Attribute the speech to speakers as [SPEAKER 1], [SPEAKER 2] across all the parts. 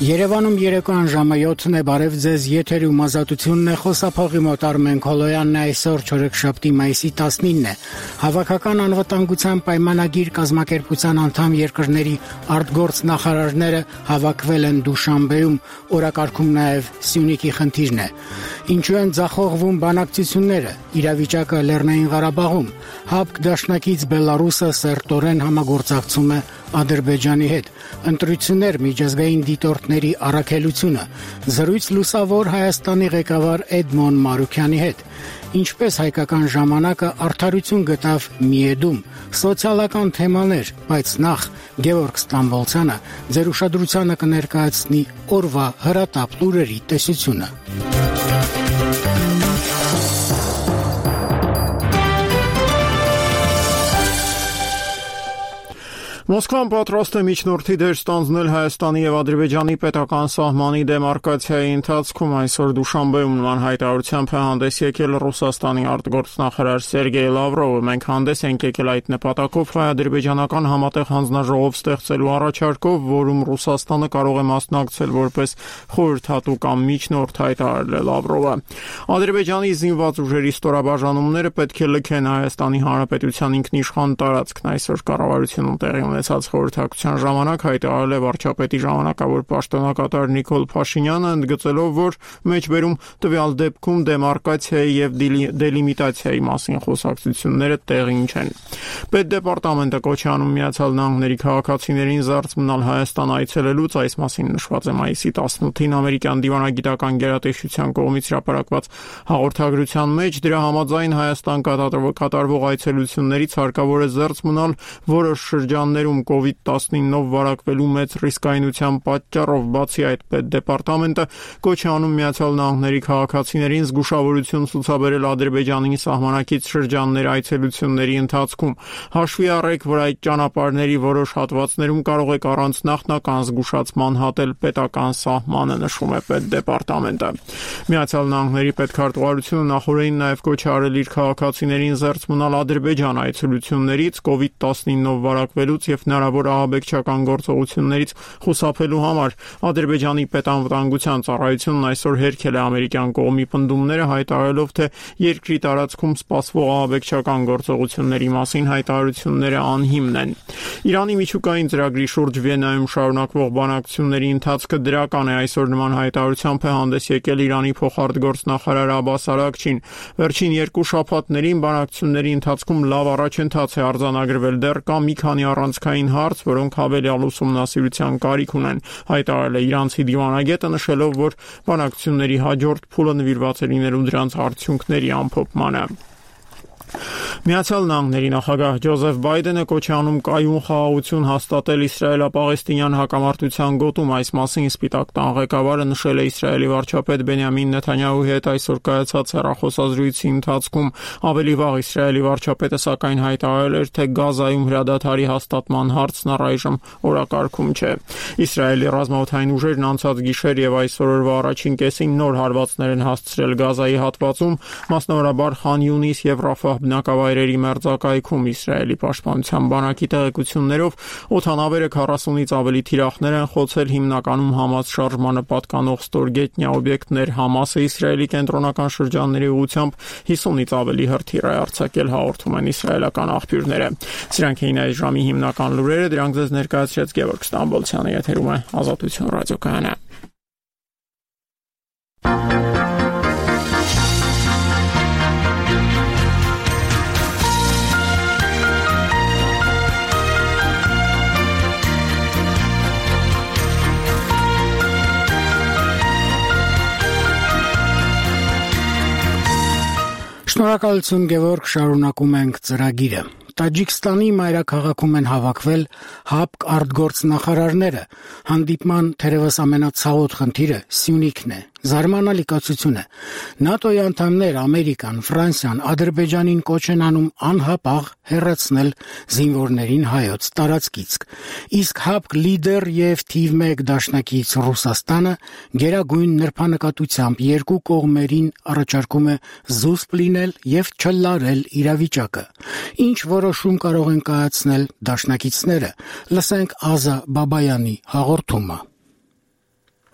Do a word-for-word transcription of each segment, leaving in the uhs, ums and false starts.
[SPEAKER 1] Երևանում երեկոյան ժամը յոթն է, բարև ձեզ, եթերում ազատությունն է, խոսափողի մոտ Արմեն Քոլոյանն է, այսօր չորեքշաբթի մայիսի տասնինն է։ Հավաքական անվտանգության պայմանագիր կազմակերպության անդամ երկրների արտգործ նախարարները հավաքվել են Դուշանբեում, օրակարգում նաև Սյունիքի խնդիրն է։ Ինչու են ձախողվում բանակցությունները, իրավիճակը Լեռնային Ղարաբաղում, ՀԱՊԿ դաշնակից Բելարուսը սերտորեն համագործակցում է Ադրբեջանի հետ, ընտրություններ միջազգային դիտորդների առաքելությունը, զրույց լուսավոր Հայաստանի ղեկավար Էդմոն Մարուքյանի հետ, ինչպես հայկական ժամանակը արդարություն գտավ Միեդում, սոցիալական թեմաներ, բայց նախ Գևորգ Ստամբոլցյանը ձեր ուշադրությանը կներկայացնի օրվա հրատապ լուրերի տեսությունը։
[SPEAKER 2] Մոսկվան պատրաստ է միջնորդի դեր ստանձնել Հայաստանի եւ Ադրբեջանի պետական սահմանի դեմարկացիայի ընթացքում այսօր Դուշանբեում նման հայտարարությամբ է հանդես եկել Ռուսաստանի արտգործնախարար Սերգեյ Լավրովը։ Մենք հանդես ենք եկել այդ նպատակով հայ-ադրբեջանական համատեղ հանձնաժողով ստեղծելու առաջարկով, որում Ռուսաստանը կարող է մասնակցել որպես խորհրդատու կամ միջնորդ, հայտարարել է Լավրովը։ Ադրբեջանի զինված ուժերի ստորաբաժանումները պետք է լքեն Հայաստանի Հանրապետության ինքնիշխան տարածքն, այսօր կառավարությունում տեղի ունեցած խորհրդակցության ժամանակ հայտարարել է վարչապետի ժամանակավոր պաշտոնակատար Նիկոլ Փաշինյանը, ընդգծելով, որ մեջբերում տվյալ դեպքում դեմարկացիայի եւ դելիմիտացիայի մասին խոսակցությունները տեղին չեն։ Պետդեպարտամենտը կոչ է անում Միացյալ Նահանգների քաղաքացիներին զարծ մնալ Հայաստան այցելելուց, այս մասին նշված է մայիսի տասնութին ամերիկյան դիվանագիտական գերատեսչության կողմից հրապարակված հաղորդագրության մեջ։ Դրա համաձայն Հայաստան կատարվող այցելություններից հարկավոր է զարծ մնալ որոշ շրջաններում կովիդ տասնինով վարակվելու մեծ ռիսկայնության պատճառով։ Բացի այդ, Պետդեպարտամենտը կոչ է անում Միացյալ Նահանգների քաղաքացիներին զգուշավորություն ցուցաբերել Ադրբեջանի սահմանակից շրջաններ այցելությունների ընթացքում։ Հաշվի առեք, որ այդ ճանապարհների որոշ հատվածներում կարող եք առանց նախնական զգուշացման հատել պետական սահմանը, նշում է Պետդեպարտամենտը։ Միացյալ Նահանգների պետքարտուղարությունը նախորդին նաև կոչ է արել իր քաղաքացիներին զերծ մնալ Ադրբեջան այցելություններից կովիդ տասնինով վարակվելուց եւ հնարավոր ահաբեկչական գործողություններից խուսափելու համար։ Ադրբեջանի պետանվտանգության ծառայությունն այսօր հերքել է ամերիկյան կողմի պնդումները, հայտարարելով, թե երկրի տարածքում սպասվող ահաբեկչական գործողությունների մասին հայտարարությունները անհիմն են։ Իրանի միջուկային ծրագրի շուրջ Վիեննայում շարունակվող բանակցությունների ընթացքը դրական է, այսօր նման հայտարարությամբ է հանդես եկել Իրանի փոխարտգործնախարար Աբբաս Արաքչին։ Վերջին երկու շաբաթներին բանակցությունների ընթացքում լավ առաջընթաց է արձանագրվել, դեռ կա մի քանի առանցքային հարց, որոնք հավելյալ ուսումնասիրության կարիք ունեն, հայտարարել է իրանցի դիվանագետը, նշելով, որ բանակցությունների հաջորդ փուլը նվիրված է լինելու դրանց արդյունքների ամփոփմանը։ Միացյալ Նահանգների նախագահ Ջոզեֆ Բայդենը կոչ է անում կայուն խաղաղություն հաստատել իսրայելա-պաղեստինյան հակամարտության գոտում, այս մասին Սպիտակ տան ղեկավարը նշել է Իսրայելի վարչապետ Բենյամին Նեթանյահուի հետ այսօր կայացած հեռախոսազրույցի ընթացքում։ Ավելի վաղ Իսրայելի վարչապետը սակայն հայտարարել էր, թե Գազայում հրադադարի հաստատման հարցն առայժմ օրակարգում չէ։ Իսրայելի ռազմաօդային ուժերն անցած գիշեր եւ այսօր օրվա առաջին կեսին նոր հարվածներ են հասցրել Գազայի հատվածում, մասնավորաբար Խան Յունիս եւ Ռաֆահ բնակավայրերի մերձակայքում։ Իսրայելի պաշտպանության բանակի տեղեկություններով օդանավերը քառասունից ավելի թիրախներ են խոցել հիմնականում Համաս շարժմանը պատկանող ստորգետնյա օբյեկտներ։ Համասը Իսրայելի կենտրոնական շրջանների ուղղությամբ հիսունից ավելի հրթիռ է արձակել, հաղորդում են իսրայելական աղբյուրները։ Սրանք էին այս ժամի հիմնական լուրերը, դրանք ձեզ ներկայացրեց Գևորգ Ստամբոլցյանը, եթերում է Ազատություն ռադիոկայանը։
[SPEAKER 1] Շնորհակալություն Գևորգ, շարունակում ենք ծրագիրը։ Տաջիկստանի մայրաքաղաքում են հավաքվել ՀԱՊԿ արտգործնախարարները։ Հանդիպման թերևս ամենացավոտ խնդիրը Սյունիքն է։ Զարմանալի կացություն է։ ՆԱՏՕ-ի անդամներ Ամերիկան, Ֆրանսիան, Ադրբեջանին կոչ են անում անհապաղ հեռացնել զինվորներին հայոց տարածքից։ Իսկ ՀԱՊԿ լիդեր եւ թիվ մեկ դաշնակից Ռուսաստանը գերագույն նրբանկատությամբ երկու կողմերին առաջարկում է զուսպ լինել եւ չլարել իրավիճակը։ Ինչ որոշում կարող են կայացնել դաշնակիցները։ Լսենք Ազա Բաբայանի հաղորդումը։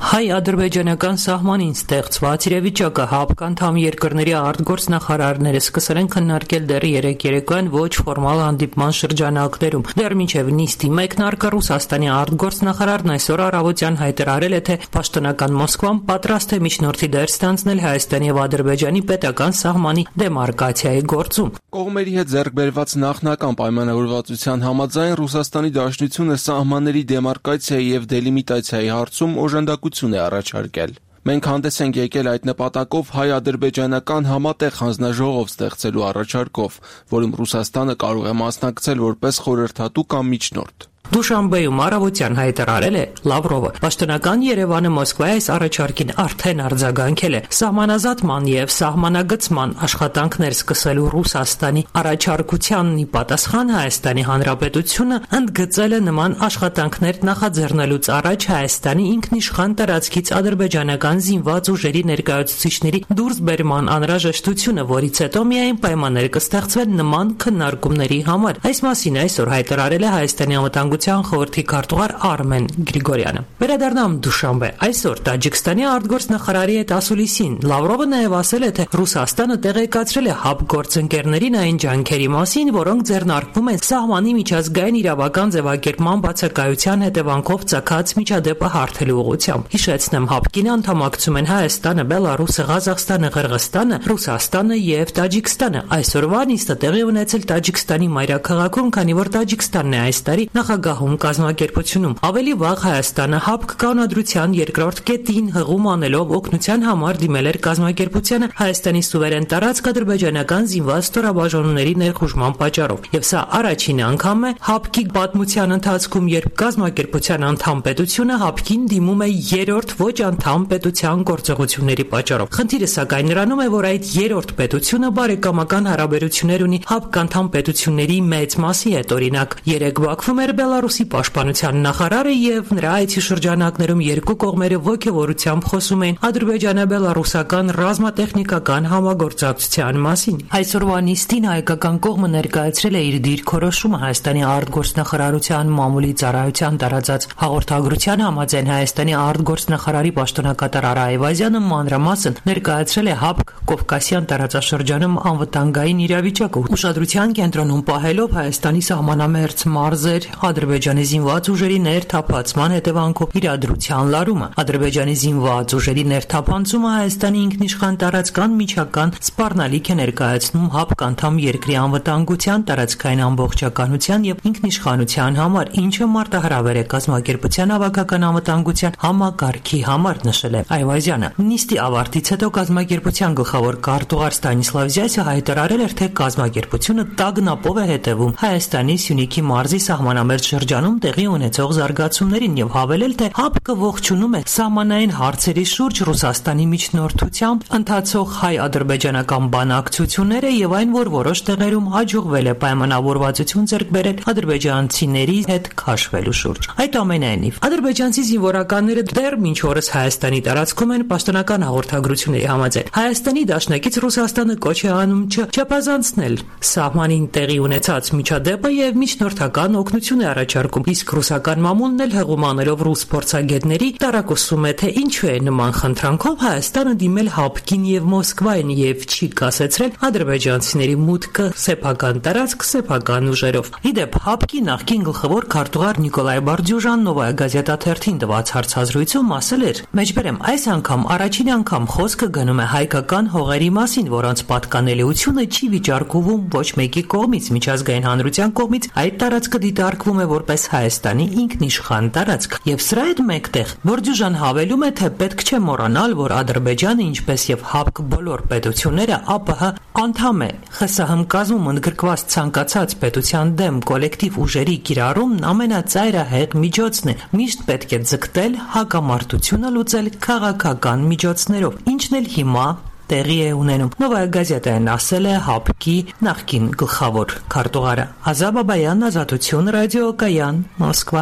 [SPEAKER 3] Հայ-ադրբեջանական սահմանին ստեղծված իրավիճակը ՀԱՊԿ անդամ երկրների արտգործնախարարները սկսել են քննարկել դեռ երեկ երեկոյան ոչ ֆորմալ հանդիպման շրջանակներում։ Դեռ մինչև նիստի մեկնարկը Ռուսաստանի արտգործնախարարն այսօր առավոտյան հայտարարել է, թե պաշտոնական Մոսկվան պատրաստ է միջնորդի դեր ստանձնել Հայաստանի եւ Ադրբեջանի պետական սահմանի դեմարկացիայի գործում։
[SPEAKER 4] Կողմերի հետ ձեռք բերված նախնական պայմանավորվածության համաձայն Ռուսաստանի Դաշնությունը սահմանների դեմարկացիայի եւ դելիմիտացիայի հարցում օժանդակություն է առաջարկել։ Մենք հանդես ենք եկել այդ նպատակով հայ-ադրբեջանական համատեղ հանձնաժողով ստեղծելու առաջարկով, որում Ռուսաստանը կարող է մասնակցել որպես խորհրդատու կամ միջնորդ։
[SPEAKER 3] Դուշանբեում առավոտյան հայտարարել է Լավրովը։ Պաշտոնական Երևանը Մոսկվայի այս առաջարկին արդեն արձագանքել է։ Սահմանազատման եւ սահմանագծման աշխատանքներ սկսելու Ռուսաստանի առաջարկությանն ի պատասխան Հայաստանի Հանրապետությունը ընդգծել է նման աշխատանքներ նախաձեռնելուց առաջ Հայաստանի ինքնիշխան տարածքից ադրբեջանական զինված ուժերի ներկայացուցիչների դուրսբերման անհրաժեշտությունը, որից հետո միայն պայմաններ կստեղծվեն նման քննարկումների համար։ Այս մասին այսօր հայտարարել է Հայաստանի անվտանգ խորհրդի քարտուղար Արմեն Գրիգորյանը։ Վերադառնամ Դուշանբե։ Այսօր Տաջիկստանի արտգործնախարարի հետ ասուլիսին Լավրովը նաև ասել է, թե Ռուսաստանը տեղեկացրել է ՀԱՊԿ գործընկերներին այն ջանքերի մասին, որոնք ձեռնարկվում են սահմանի միջազգային իրավական ձևակերպման բացակայության հետևանքով ծագած միջադեպը հարթելու ուղղությամբ։ Հիշեցնեմ, ՀԱՊԿ-ին անդամակցում են Հայաստանը, Բելարուսը, Ղազախստանը, Ղրղստանը, Ռուսաստանը եւ Տաջիկստանը։ Այսօրվա նիստը տեղի ունեցել Տաջիկստանի մայրաքաղաքում, քանի որ Տաջիկստանն է այս տարի նախագահում կազմակերպությունում։ Ավելի վաղ Հայաստանը ՀԱՊԿ կանոնադրության երկրորդ կետին հղում անելով օգնության համար դիմել էր կազմակերպությանը Հայաստանի սուվերեն տարածք ադրբեջանական զինված ստորաբաժանումների ներխուժման պատճառով։ Եվ սա առաջին անգամն է ՀԱՊԿ-ի պատմության ընթացքում, երբ կազմակերպության անդամ պետությունը ՀԱՊԿ-ին դիմում է երրորդ ոչ անդամ պետության գործողությունների պատճառով։ Խնդիրը սակայն նրանում է, որ այդ երրորդ պետությունը բարեկամական հարաբերություններ ունի ՀԱՊԿ անդամ պետությունների մեծ մասի հետ։ Օրինակ, երեք Բաքվում էր Բելարուսի պաշտպանության նախարարը եւ նրա այցի շրջանակներում երկու կողմերը ոգևորությամբ խոսում էին ադրբեջանա-բելարուսական ռազմատեխնիկական համագործակցության մասին։ Այսօրվա նիստին հայկական կողմը ներկայացրել է իր դիրքորոշումը Հայաստանի արտգործնախարարության մամուլի ծառայության տարածած հաղորդագրության համաձայն Հայաստանի արտգործնախարարի պաշտոնակատար Արա Այվազյանը մանրամասն ներկայացրել է ՀԱՊԿ Կովկասյան տարածաշրջանում անվտանգային իրավիճակը, ուշադրության կենտրոնում պահելով Հայաստանի սահմանամերձ մարզեր Ադրբեջանի զինված ուժերի ներթափանցման հետևանքով իրադրության լարումը։ Ադրբեջանի զինված ուժերի ներթափանցումը Հայաստանի ինքնիշխան տարածքան միջական սպառնալիք է ներկայացնում ՀԱՊԿ անդամ երկրի անվտանգության, տարածքային ամբողջականության եւ ինքնիշխանության համար, ինչը մարտահրավեր է կազմակերպության հավաքական անվտանգության համակարգի համար, նշել է Այվազյանը։ Նիստի ավարտից հետո կազմակերպության գլխավոր քարտուղար Ստանիսլավ Զյասը հայտարարել էր, թե կազմակերպությունը տագնապով է հետևում Հայաստանի Սյունիքի մարզի սահմանամերձ շրջանում տեղի ունեցող զարգացումներին եւ հավելել, թե ՀԱՊԿ-ը ողջունում է սահմանային հարցերի շուրջ Ռուսաստանի միջնորդությամբ ընթացող հայ-ադրբեջանական բանակցությունները եւ այն, որ որոշ տեղերում հաջողվել է պայմանավորվածություն ձեռք բերել ադրբեջանցիների հետ քաշվելու շուրջ։ Այդուամենայնիվ, ադրբեջանցի զինվորականները դեռ մինչ օրս Հայաստանի տարածքում են պաշտոնական հաղորդագրությունների համաձայն։ Հայաստանի դաշնակից Ռուսաստանը կոչ է անում չչափազանցնել սահմանին տեղի ունեցած միջադեպը եւ միջնորդական օգնություն է առաջարկում, իսկ ռուսական մամուլն էլ հղում անելով ռուս փորձագետների տարակուսում է, թե ինչու է նման խնդրանքով Հայաստանը դիմել ՀԱՊԿ-ին եւ Մոսկվային եւ չի կասեցրել ադրբեջանցիների մուտքը սեփական տարածք սեփական ուժերով։ Իդեպ ՀԱՊԿ-ի նախկին գլխավոր քարտուղար Նիկոլայ Բարդյուժան Նովայա Գազետա թերթին տված հարցազրույցում ասել էր. «Մեջբերեմ, այս անգամ առաջին անգամ խոսքը գնում է հայկական հողերի մասին, որոնց պատկանելիությունը չի վիճարկվում ոչ մեկի կողմից, միջազգային հանրության կողմից այդ տարածքը դիտարկվում է որպես Հայաստանի ինքնիշխան տարածք։ Եվ սրա հետ մեկտեղ Բորդյուժան հավելում է, թե պետք չէ մոռանալ, որ Ադրբեջանը, ինչպես եւ ՀԱՊԿ բոլոր պետությունները, ԱՊՀ անդամ է։ ԽՍՀՄ կազմում ընդգրկված ցանկացած պետության դեմ կոլեկտիվ ուժերի կիրառումն ամենածայրահեղ միջոցն է։ Միշտ պետք է ձգտել հակամարտությունը լուծել քաղաքական միջոցներով, ինչն էլ հիմա տեղի է ունենում»։ Նովայա Գազետային ասել է ՀԱՊԿ-ի նախկին գլխավոր քարտուղարը։ Ազա Բաբայան, Ազատություն, ռադիոկայան, Մոսկվա։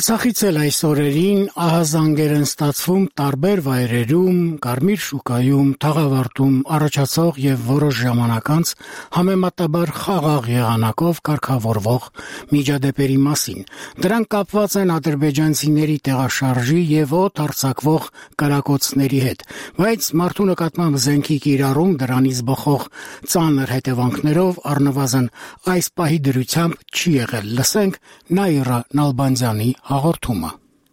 [SPEAKER 1] Արցախից էլ այս օրերին ահազանգեր են ստացվում տարբեր վայրերում, Կարմիր շուկայում, Թաղավարտում առաջացող եւ որոշ ժամանակ անց համեմատաբար խաղաղ եղանակով կարգավորվող միջադեպերի մասին։ Դրանք կապված են ադրբեջանցիների տեղաշարժի եւ օդ արձակվող կրակոցների հետ, բայց մարդու նկատմամբ զենքի կիրառում դրանից բխող ծանր հետևանքներով առնվազն այս պահի դրությամբ չի եղել։ Լսենք Նաիրա Նալբանդյանի հաղորդումը։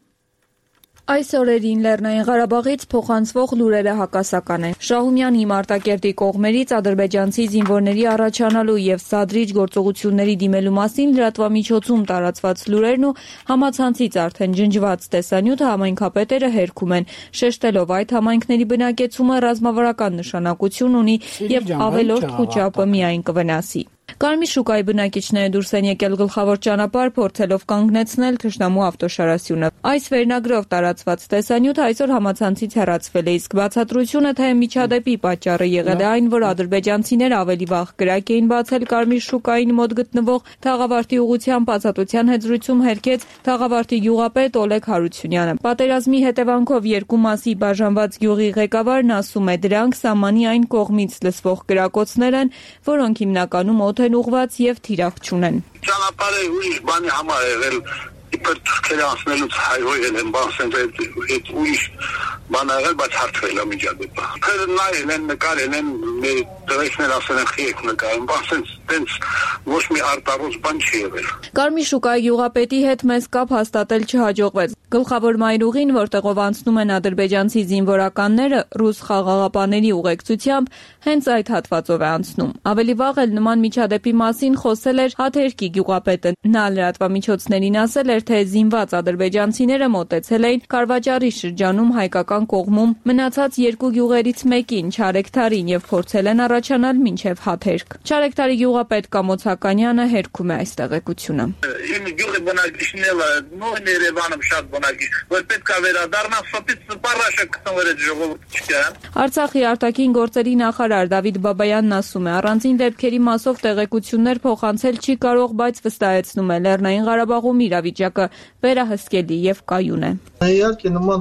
[SPEAKER 5] Այս օրերին Լեռնային Ղարաբաղից փոխանցվող լուրերը հակասական են։ Շահումյանի Մարտակերտի կողմերից ադրբեջանցի զինվորների առաջանալու եւ սադրիչ գործողությունների դիմելու մասին լրատվամիջոցում տարածված լուրերն ու համացանցից արդեն ջնջված տեսանյութը համայնքապետերը հերքում են, շեշտելով այդ համայնքների բնակեցումը ռազմավարական նշանակություն ունի եւ ավելորդ խոճապը միայն կվնասի։ Կարմիր շուկայի բնակիչները դուրս են եկել գլխավոր ճանապարհ, փորձելով կանգնեցնել թշնամու ավտոշարասյունը։ Այս վերնագրով տարածված տեսանյութը այսօր համացանցից հեռացվել է, իսկ բացատրությունը թե միջադեպի պատճառը եղել է այն, որ ադրբեջանցիները ավելի վաղ կրակ էին բացել Կարմիր շուկային մոտ գտնվող Թաղավարտի ուղղությամբ ազատության հետ զրույցում հերքեց Թաղավարտի գյուղապետ Օլեգ Հարությունյանը։ Պատերազմի հետևանքով երկու մասի բաժանված գյուղի ղեկավարն ասում է, դրանք սահմանի այն կողմից լսվող կրակոցներ են, որոնք հիմնականում օդ են ուղված եւ թիրախ չունեն։
[SPEAKER 6] Ճանապարհը ուրիշ բանի համար է եղել, իբր թուրքերը անցնելուց հայհոյել են, բանսեն այդ ուրիշ բան եղել, բայց հարթվել է միջադեպը։ Թերը նայել են, նկարել են, մեր տղերքներ ասել են խիեք նկարեն, բանսեն տենց ոչ մի արտառոց բան չի եղել։
[SPEAKER 5] Կարմիր շուկայի գյուղապետի հետ մեզ կապ հաստատել չհաջողվեց։ Գլխավոր մայրուղին, որտեղով անցնում են ադրբեջանցի զինվորականները, ռուս խաղաղապաների ուղեկցությամբ, հենց այդ հատվածով է անցնում։ Ավելի վաղ էլ նման միջադեպի մասին խոսել էր Հաթերքի գյուղապետը։ Նա լրատվամիջոցներին ասել էր, թե զինված ադրբեջանցիները մոտեցել էին Կարվաճարի շրջանում հայկական կողմում մնացած երկու գյուղերից մեկին, Չարեկթարին, եւ փորձել են առաջանալ մինչև Հաթերք։ Չարեկթարի գյուղապետ Կամոց Հականյանը հերքում է այս տեղեկությունը։
[SPEAKER 6] Իմ գյուղի բնակիչները նույն Երևանում շատ բնակիչ, որ պետք է վերադառնան, սոպից պարաշը կտվեր այդ ժողովուրդը չկան։
[SPEAKER 5] Արցախի արտաքին գործերի նախարար Դավիթ Բաբայանն ասում է, առանձին դեպքերի մասով տեղեկություններ փոխանցել չի կարող, բայց վստահեցնում է, Լեռնային Ղարաբաղում իրավիճակը վերահսկելի եւ կայուն է։
[SPEAKER 7] Իհարկե նման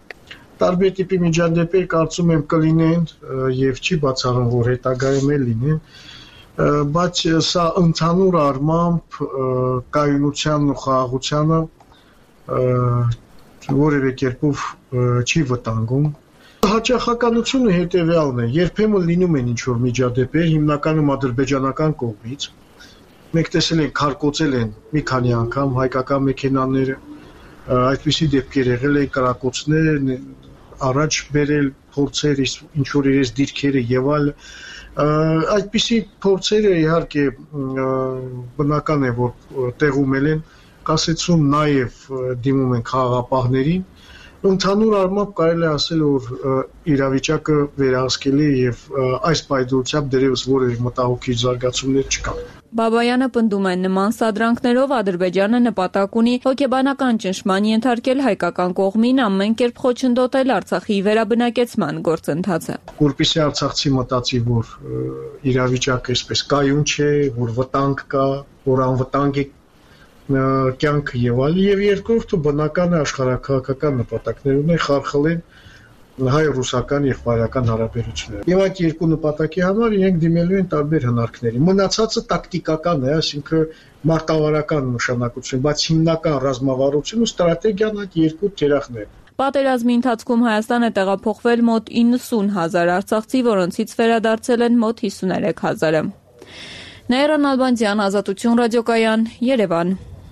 [SPEAKER 7] տարբեր տիպի միջադեպեր կարծում եմ կլինեն եւ չի բացառում, որ հետագայում էլ լինեն, բայց սա ընդհանուր առմամբ կայունության ու խաղաղությանը որևէ կերպով չի վտանգում։ Հաճախականությունը հետևյալն է, երբեմն լինում են ինչ-որ միջադեպեր, հիմնականում ադրբեջանական կողմից։ Մենք տեսել ենք, քարկոծել են մի քանի անգամ հայկական մեքենաները, այդպիսի դեպքեր եղել են, կրակոցներ, առաջ բերել փորձեր, ինչ-որ իրենց դիրքերը եւ այլ։ Այդպիսի փորձերը իհարկե բնական է, որ տեղում են, կասեցում նաեւ դիմում են խաղաղապահներին։ Ընդհանուր առմամբ կարելի է ասել, որ իրավիճակը վերահսկելի է եւ այս պայծառությամբ դերևս որևէ մտահոգիչ զարգացումներ չկան։
[SPEAKER 5] Բաբայանը պնդում է, նման սադրանքներով Ադրբեջանը նպատակ ունի հոգեբանական ճնշման ենթարկել հայկական կողմին, ամեն կերպ խոչընդոտել Արցախի վերաբնակեցման գործընթացը։
[SPEAKER 7] Որպեսզի արցախցի մտածի, որ իրավիճակը այսպես կայուն չէ, որ վտանգ կա, որ անվտանգ է կյանքը եւ այլն, եւ երկրորդը բնական է աշխարհակահաղական նպատակներ ունի խարխլեն հայ-ռուսական եւ բարական հարաբերությունները։ Եվ այդ երկու նպատակի համար իրենք դիմելու են տարբեր հնարքների։ Մնացածը տակտիկական է, այսինքն մարտավարական նշանակություն, բայց հիմնական ռազմավարություն ու ստրատեգիան այդ երկու թերախն են։
[SPEAKER 5] Պատերազմի ընթացքում Հայաստանը տեղափոխվել մոտ իննսուն հազար արցախցի, որոնցից վերադարձել են մոտ հիսուներեք հազարը։ Նաիրա Նալբանդյան, Ազատություն ռադիոկայան, Երևան։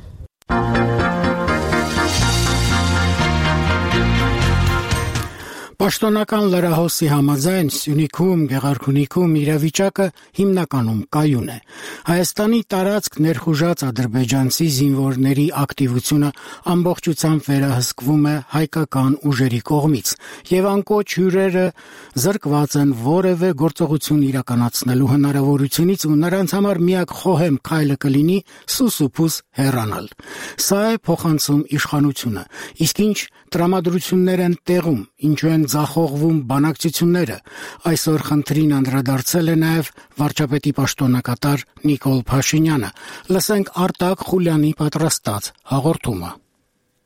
[SPEAKER 1] Պաշտոնական լրահոսի համաձայն Սյունիքում, Գեղարքունիքում իրավիճակը հիմնականում կայուն է։ Հայաստանի տարածք ներխուժած ադրբեջանցի զինվորների ակտիվությունը ամբողջությամբ վերահսկվում է հայկական ուժերի կողմից, եւ անկոչ հյուրերը զրկված են որևէ գործողություն իրականացնելու հնարավորությունից ու նրանց համար միակ խոհեմ քայլը կլինի սուսուփուս հեռանալ։ Սա է փոխանցում իշխանությունը, իսկ ինչ տրամադրություններ են տեղում, ինչու են ձախողվում բանակցությունները։ Այսօր խնդրին անդրադարձել է նաև վարչապետի պաշտոնակատար Նիկոլ Փաշինյանը։ Լսենք Արտակ Խուլյանի պատրաստած հաղորդումը։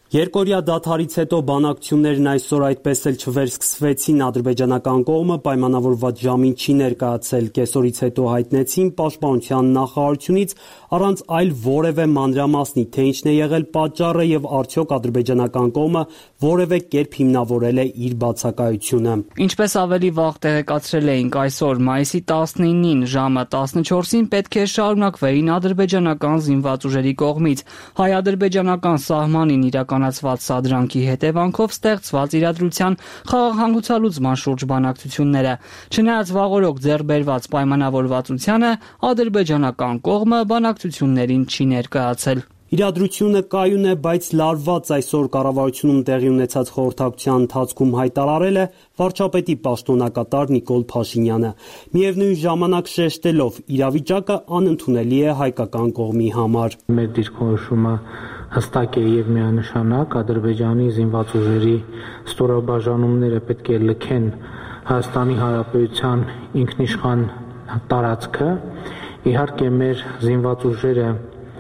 [SPEAKER 8] Երկօրյա դադարից հետո բանակցություններն այսօր այդպես էլ չվերսկսվեցին, ադրբեջանական կողմը պայմանավորված ժամին չի ներկայացել, կեսօրից հետո հայտնեցին պաշտպանության նախարարությունից առանց այլ որևէ մանրամասնի, թե ինչն է եղել պատճառը եւ արդյոք ադրբեջանական կողմը որևէ կերպ հիմնավորել է իր բացակայությունը։
[SPEAKER 9] Ինչպես ավելի վաղ տեղեկացրել էինք, այսօր մայիսի տասնինին ժամը տասնչորսին պետք է շարունակվեին ադրբեջանական զինված ուժերի կողմից հայ-ադրբեջանական սահմանին իրականացված սադրանքի հետևանքով ստեղծված իրադրության խաղաղհանգուցալուծման շուրջ բանակցությունները։ Չնայած վաղօրոք ձեռք բերված պայմանավորվածությանը, ադրբեջանական կողմը բանակցություններին չի ներկայացել։
[SPEAKER 8] Իրադրությունը կայուն է, բայց լարված այսօր կառավարությունում տեղի ունեցած խորհրդակցության ընթացքում հայտարարել է վարչապետի պաշտոնակատար Նիկոլ Փաշինյանը, միևնույն ժամանակ շեշտելով իրավիճակը անընդունելի է հայկական կողմի համար։
[SPEAKER 10] Մեր դիրքորոշումը հստակ է եւ միանշանակ, Ադրբեջանի զինված ուժերի ստորաբաժանումները պետք է լքեն Հայաստանի Հանրապետության ինքնիշխան տարածքը։ Իհարկե մեր զինված ուժերը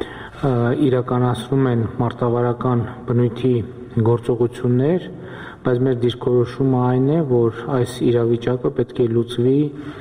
[SPEAKER 10] իրականացնում են մարտավարական բնույթի գործողություններ, բայց մեր դիրքորոշումը այն է, որ այս իրավիճակը պետք է լուծվի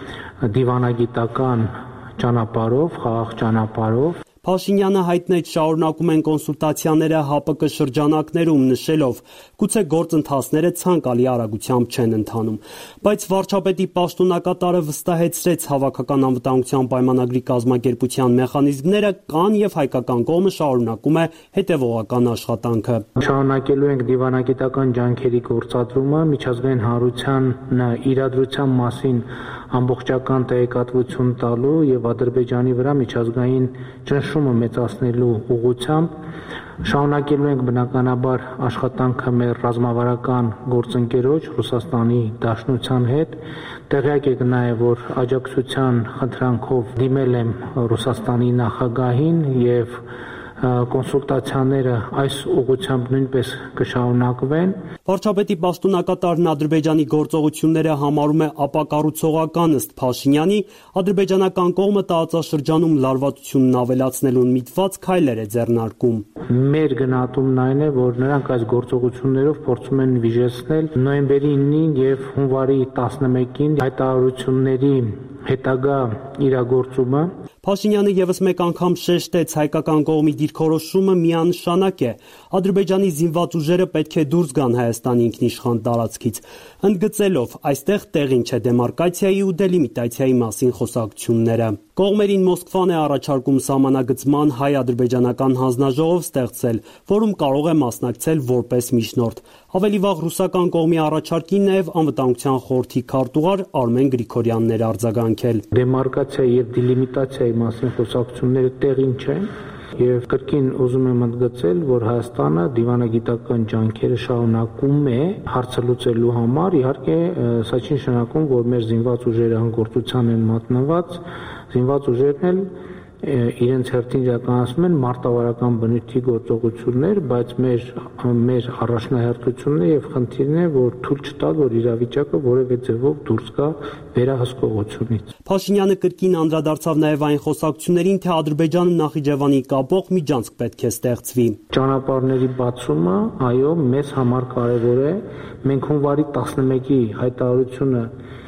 [SPEAKER 10] դիվանագիտական ճանապարհով, խաղաղ ճանապարհով։
[SPEAKER 8] Փաշինյանը հայտնեց շարունակում են կոնսուլտացիաները ՀԱՊԿ շրջանակներում, նշելով, գուցե գործընթացները ցանկալի արագությամբ չեն ընթանում, բայց վարչապետի պաշտոնակատարը վստահեցրեց հավաքական անվտանգության պայմանագրի կազմակերպության մեխանիզմները կան եւ հայկական կողմը շարունակում է հետեւողական աշխատանքը։
[SPEAKER 10] Շարունակելու ենք դիվանագիտական ջանքերի գործադրումը, միջազգային հանրությանը իրադրության մասին ամբողջական տեղեկատվություն տալու եւ Ադրբեջանի վրա միջազգային ճնշումը մեծացնելու ուղղությամբ շարունակելու ենք բնականաբար աշխատանքը մեր ռազմավարական գործընկերոջ Ռուսաստանի Դաշնության հետ։ Տեղյակ եք նաեւ, որ աջակցության խնդրանքով դիմել եմ Ռուսաստանի նախագահին եւ կոնսուլտացիաները այս ուղղությամբ նույնպես կշարունակվեն։
[SPEAKER 8] Վարչապետի պաշտոնակատարն Ադրբեջանի գործողությունները համարում է ապակառուցողական, ըստ Փաշինյանի, ադրբեջանական կողմը տարածաշրջանում լարվածությունն ավելացնելուն միտված քայլեր է ձեռնարկում։
[SPEAKER 10] Մեր գնահատումն այն է, որ նրանք այս գործողություններով փորձում են վիժեցնել նոյեմբերի ինին եւ հունվարի տասնմեկին հայտարարությունների հետագա իրագործումը։
[SPEAKER 8] Փաշինյանը եւս մեկ անգամ շեշտեց հայկական կողմի դիրքորոշումը միանշանակ է։ Ադրբեջանի զինված ուժերը պետք է դուրս գան Հայաստանի ինքնիշխան տարածքից, ընդգծելով այստեղ տեղին չէ դեմարկացիայի ու դելիմիտացիայի մասին խոսակցությունները։ Կողմերին Մոսկվան է առաջարկում սահմանագծման հայ-ադրբեջանական հանձնաժողով ստեղծել, որում կարող է մասնակցել որպես միջնորդ։ Ավելի վաղ ռուսական կողմի առաջարկին նաև անվտանգության խորհրդի քարտուղար Արմեն Գրիգորյանն էր արձագանքել։
[SPEAKER 10] Դեմարկացիա եւ դելիմիտացիայի մասին խոսակցությունները տեղին չեն եւ կրկին ուզում եմ ընդգծել, որ Հայաստանը դիվանագիտական ջանքերը շարունակում է հարցը լուծելու համար, իհարկե սա չի նշանակում, որ մեր զինված ուժերը հանգործության են մատնված, զինված ուժերն էլ իրենց հերթին իրականացնում են մարտավարական բնույթի գործողություններ, բայց մեր մեր առաջնահերթությունն է եւ խնդիրն է, որ թույլ չտալ, որ իրավիճակը որևէ ձևով դուրս գա վերահսկողությունից։
[SPEAKER 8] Փաշինյանը կրկին անդրադարձավ նաեւ այն խոսակցություններին, թե Ադրբեջանը Նախիջևանի կապող միջանցք պետք է ստեղծվի։
[SPEAKER 10] Ճանապարհների բացումը, այո, մեզ համար կարեւոր է։ Մենք հունվարի տասնմեկի հայտարարությունը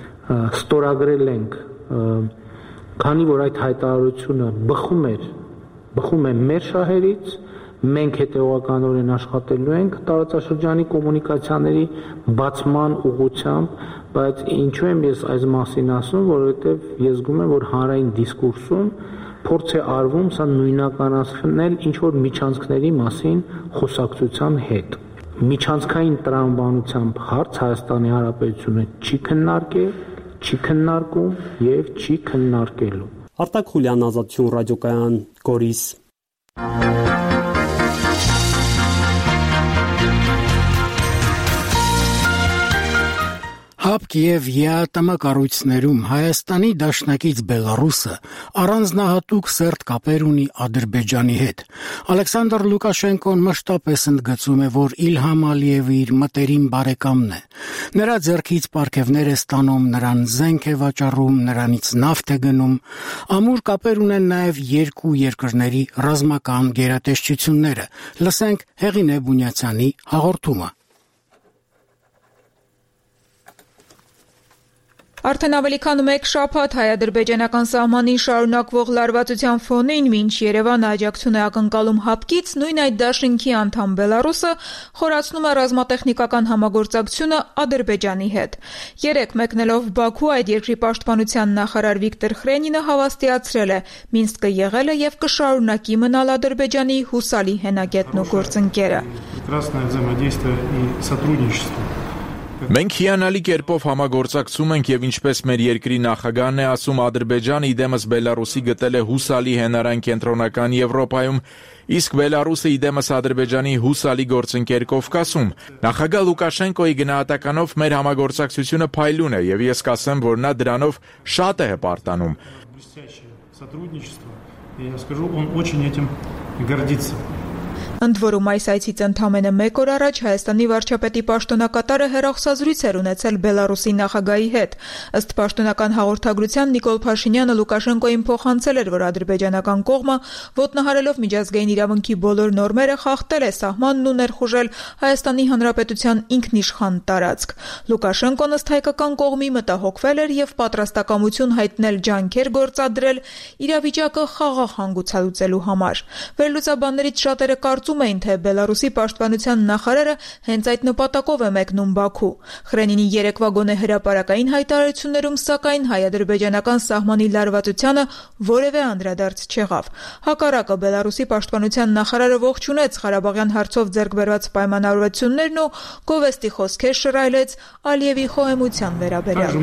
[SPEAKER 10] ստորագրել ենք, քանի որ այդ հայտարարությունը բխում էր, բխում է մեր շահերից, մենք հետևողականորեն աշխատելու ենք տարածաշրջանի կոմունիկացիաների բացման ուղղությամբ, բայց ինչու եմ ես այս մասին ասում, որովհետև ես զգում եմ, որ հանրային դիսկուրսում փորձ է արվում սա նույնականացնել ինչ որ միջանցքների մասին խոսակցության հետ։ Միջանցքային տրամաբանությամբ հարց Հայաստանի Հանրապետությունը չի քննարկել, չի քննարկում եւ չի քննարկելու։
[SPEAKER 8] Արտակ Խուլյան, Ազատություն ռադիոկայան, Գորիս։
[SPEAKER 1] ՀԱՊԿ եւ ԵԱՏՄ կառույցներում Հայաստանի դաշնակից Բելարուսը առանձնահատուկ սերտ կապեր ունի Ադրբեջանի հետ։ Ալեքսանդր Լուկաշենկոն մշտապես ընդգծում է, որ Իլհամ Ալիևը իր մտերիմ բարեկամն է։ Նրա ձեռքից պարգևներ է ստանում, նրան զենք է վաճառում, նրանից նավթ է գնում։ Ամուր կապեր ունեն նաեւ երկու երկրների ռազմական գերատեսչությունները։ Լսենք Հեղինե Բունյացյանի հաղորդումը։
[SPEAKER 5] Արդեն ավելի քան մեկ շաբաթ հայ-ադրբեջանական սահմանին շարունակվող լարվածության ֆոնին, մինչ Երևանը աջակցություն է ակնկալում ՀԱՊԿ-ից, նույն այդ դաշինքի անդամ Բելարուսը խորացնում է ռազմատեխնիկական համագործակցությունը Ադրբեջանի հետ։ Երեկ մեկնելով Բաքու, այդ երկրի պաշտպանության նախարար Վիկտոր Խրենինը հավաստիացրել է՝ Մինսկը եղել է եւ կշարունակի մնալ Ադրբեջանի հուսալի հենագետն ու գործընկերը։
[SPEAKER 11] Մենք հիանալի կերպով համագործակցում ենք եւ ինչպես մեր երկրի նախագահն է ասում, Ադրբեջանը իդեմս Բելարուսի գտել է հուսալի հենարան կենտրոնական Եվրոպայում, իսկ Բելարուսը իդեմս Ադրբեջանի հուսալի գործընկեր Կովկասում։ Նախագահ Լուկաշենկոյի գնահատականով մեր համագործակցությունը փայլուն է եւ ես կասեմ, որ նա դրանով շատ է հպարտանում։
[SPEAKER 5] Ընդ որում այս այցից ընդամենը մեկ օր առաջ Հայաստանի վարչապետի պաշտոնակատարը հեռախոսազրույց էր ունեցել Բելարուսի նախագահի հետ։ Ըստ պաշտոնական հաղորդագրության Նիկոլ Փաշինյանը Լուկաշենկոյին փոխանցել էր, որ ադրբեջանական կողմը ոտնահարելով միջազգային իրավունքի բոլոր նորմերը խախտել է սահմանն ու ներխուժել Հայաստանի Հանրապետության ինքնիշխան տարածք։ Լուկաշենկոն ըստ հայկական կողմի մտահոգվել էր եւ պատրաստակամություն հայտնել ջանքեր գործադրել իրավիճակը խաղաղ հանգուցալուծելու համար։ Վերլուծաբաններից շատերը կարծում էին, թե Բելարուսի պաշտպանության նախարարը հենց այդ նպատակով է մեկնում Բաքու։ Խրենինի երեկվա գոնե հրապարակային հայտարարություններում, սակայն հայ-ադրբեջանական սահմանի լարվածությանը որևէ անդրադարձ չեղավ։ Հակառակը Բելարուսի պաշտպանության նախարարը ողջունեց Ղարաբաղյան հարցով ձեռք բերված պայմանավորվածություններն ու գովեստի խոսքեր շռայլեց Ալիևի խոհեմության վերաբերյալ։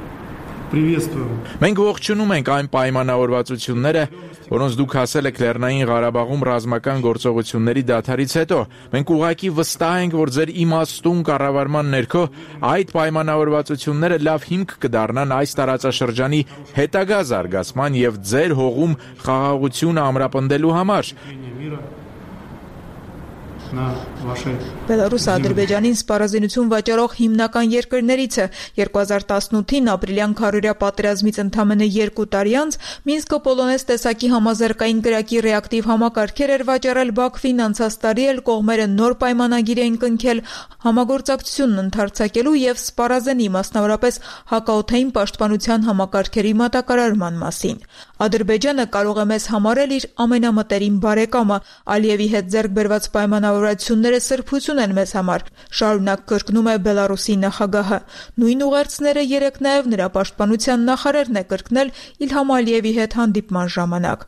[SPEAKER 11] Մենք ողջունում ենք այն պայմանավորվածությունները, որոնց դուք ասել եք Լեռնային Ղարաբաղում ռազմական գործողությունների դադարից հետո։ Մենք ուղղակի վստահ ենք, որ ձեր իմաստուն կառավարման ներքո այդ պայմանավորվածությունները լավ հիմք կդառնան այս տարածաշրջանի հետագա զարգացման եւ ձեր հողում խաղաղությունը ամրապնդելու համար։
[SPEAKER 5] Բելարուսը Ադրբեջանին սպառազինություն վաճառող հիմնական երկրներից է։ երկու հազար տասնութին ապրիլյան քարորյա պատերազմից ընդամենը երկու տարի անց Մինսկը Պոլոնեզ տեսակի համազերկային կրակի ռեակտիվ համակարգեր էր վաճառել Բաքվին, անցած տարի էլ կողմերը նոր պայմանագիր էին կնքել համագործակցությունն ընդարձակելու եւ սպառազենի, մասնավորապես հակաօդային պաշտպանության համակարգերի մատակարարման մասին։ Ադրբեջանը կարող է մեզ համարել իր ամենամտերիմ բարեկամը։ Ալիևի հետ ձեռք բերված պայմանավորվածությունները սրբություն են մեզ համար, շարունակ կրկնում է Բելարուսի նախագահը։ Նույն ուղերձները երեկ նաև նրա պաշտպանության նախարարն է կրկնել Իլհամ Ալիևի հետ հանդիպման ժամանակ։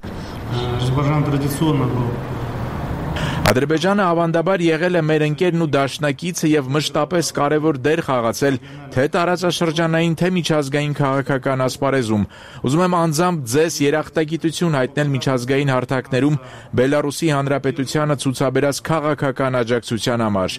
[SPEAKER 11] Ադրբեջանը ավանդաբար եղել է մեր ընկերն ու դաշնակիցը եւ մշտապես կարևոր դեր խաղացել թե տարածաշրջանային, թե միջազգային քաղաքական ասպարեզում։ Ուզում եմ անձամբ ձեզ երախտագիտություն հայտնել միջազգային հարթակներում Բելարուսի Հանրապետությանը ցուցաբերած քաղաքական աջակցության համար։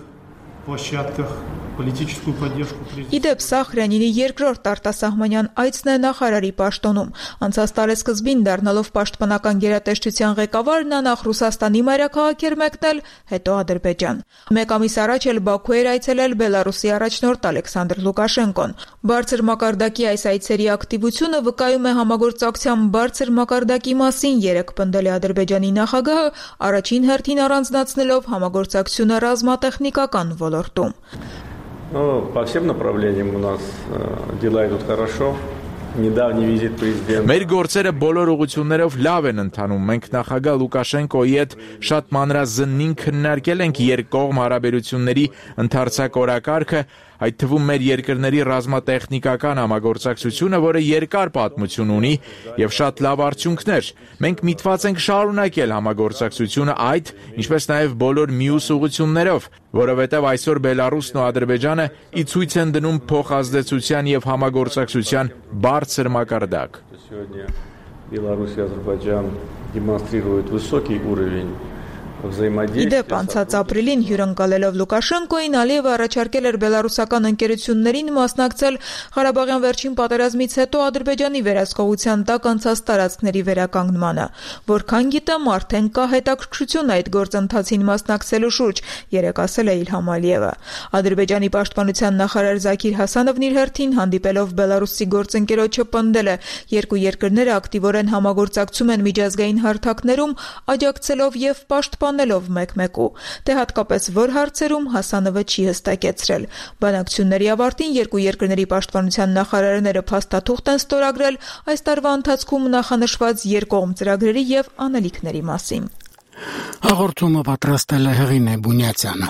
[SPEAKER 5] Իդեպ սա Խրենինի երկրորդ արտասահմանյան այցն է նախարարի պաշտոնում։ Անցած տարեսկզբին դառնալով պաշտպանական գերատեսչության ղեկավար, նա նախ Ռուսաստանի մայրաքաղաք էր մեկնել, հետո Ադրբեջան։ Մեկ ամիս առաջ էլ Բաքու էր այցելել Բելարուսի առաջնորդ Ալեքսանդր Լուկաշենկոն։ Բարձր մակարդակի այս այցերի ակտիվությունը վկայում է համագործակցության բարձր մակարդակի մասին, երեկ պնդել է Ադրբեջանի նախագահը, առաջին հերթին առանձնացնելով համագործակցությունը ռազմատեխնիկական ոլորտում։
[SPEAKER 12] Ну, по всем направлениям у нас дела идут хорошо. Недавний визит президента.
[SPEAKER 11] Մեր գործերը բոլոր ուղղություններով լավ են ընթանում։ Մենք նախագահ Լուկաշենկոյի հետ շատ մանրազնին քննարկել ենք երկկողմ հարաբերությունների ընդարձակ օրակարգը, այդ թվում մեր երկրների ռազմատեխնիկական համագործակցությունը, որը երկար պատմություն ունի եւ շատ լավ արդյունքներ։ Մենք միտված ենք շարունակել համագործակցությունը այդ, ինչպես նաեւ բոլոր մյուս ուղղություններով, որովհետեւ այսօր Բելարուսն ու Ադրբեջանը ի ցույց են դնում փոխազդեցության եւ համագործակցության բարձր մակարդակ։
[SPEAKER 12] Беларусь и Азербайджан демонстрируют высокий уровень
[SPEAKER 5] Իդեպ անցած ապրիլին հյուրընկալելով Լուկաշենկոին Ալիևը առաջարկել էր բելարուսական ընկերություններին մասնակցել Ղարաբաղյան վերջին պատերազմից հետո Ադրբեջանի վերահսկողության տակ անցած տարածքների վերականգնմանը։ Որքան գիտեմ, արդեն կա հետաքրքրություն այդ գործընթացին մասնակցելու շուրջ, երեկ ասել է Իլհամ Ալիևը։ Ադրբեջանի պաշտպանության նախարար Զաքիր Հասանովն իր հերթին հանդիպելով բելարուսի գործընկերոջը պնդել է, երկու երկրները ակտիվորեն համագործակցում են միջազգային հարթակներում, աջակցելով եւ պաշտպանելով մեկ-մեկու, թե հատկապես որ հարցերում Հասանովը չի հստակեցրել։ Բանակցությունների ավարտին երկու երկրների պաշտպանության նախարարները փաստաթուղթ են ստորագրել այս տարվա ընթացքում նախանշված երկկողմ ծրագրերի եւ անելիքների մասին։
[SPEAKER 1] Հաղորդումը պատրաստել է Հեղինե Բունյացյանը։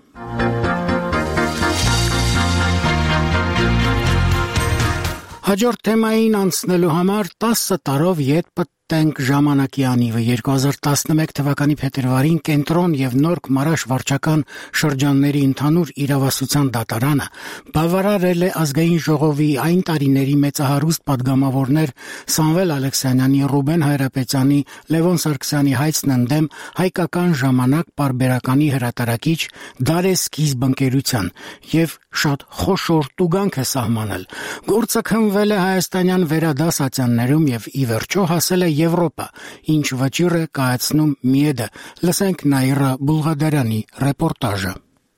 [SPEAKER 1] Հաջորդ թեմային անցնելու համար տասը տարով ետ Տենք ժամանակի անիվը երկու հազար տասնմեկ թվականի փետրվարին կենտրոն եւ Նորք Մարաշ վարչական շրջանների ընդհանուր իրավասության դատարանը բավարարել է ազգային ժողովի այն տարիների մեծահարուստ падգամավորներ Սամվել Ալեքսանյանի, Ռուբեն Հայրապետյանի, Լևոն Սարգսյանի հայցն ընդդեմ հայկական ժամանակ պարբերականի հրատարակիչ Դարեսկիզբ ընկերության եւ շատ խոշոր տուգանք է սահմանել։ Գործը քննվել է հայաստանյան վերադասացյաններում եւ ի վերջո հասել է Եվրոպա, ինչ վճիռ է կայացնում Միեդը։ Լսենք Նաիրա Բուլղադարյանի ռեպորտաժը։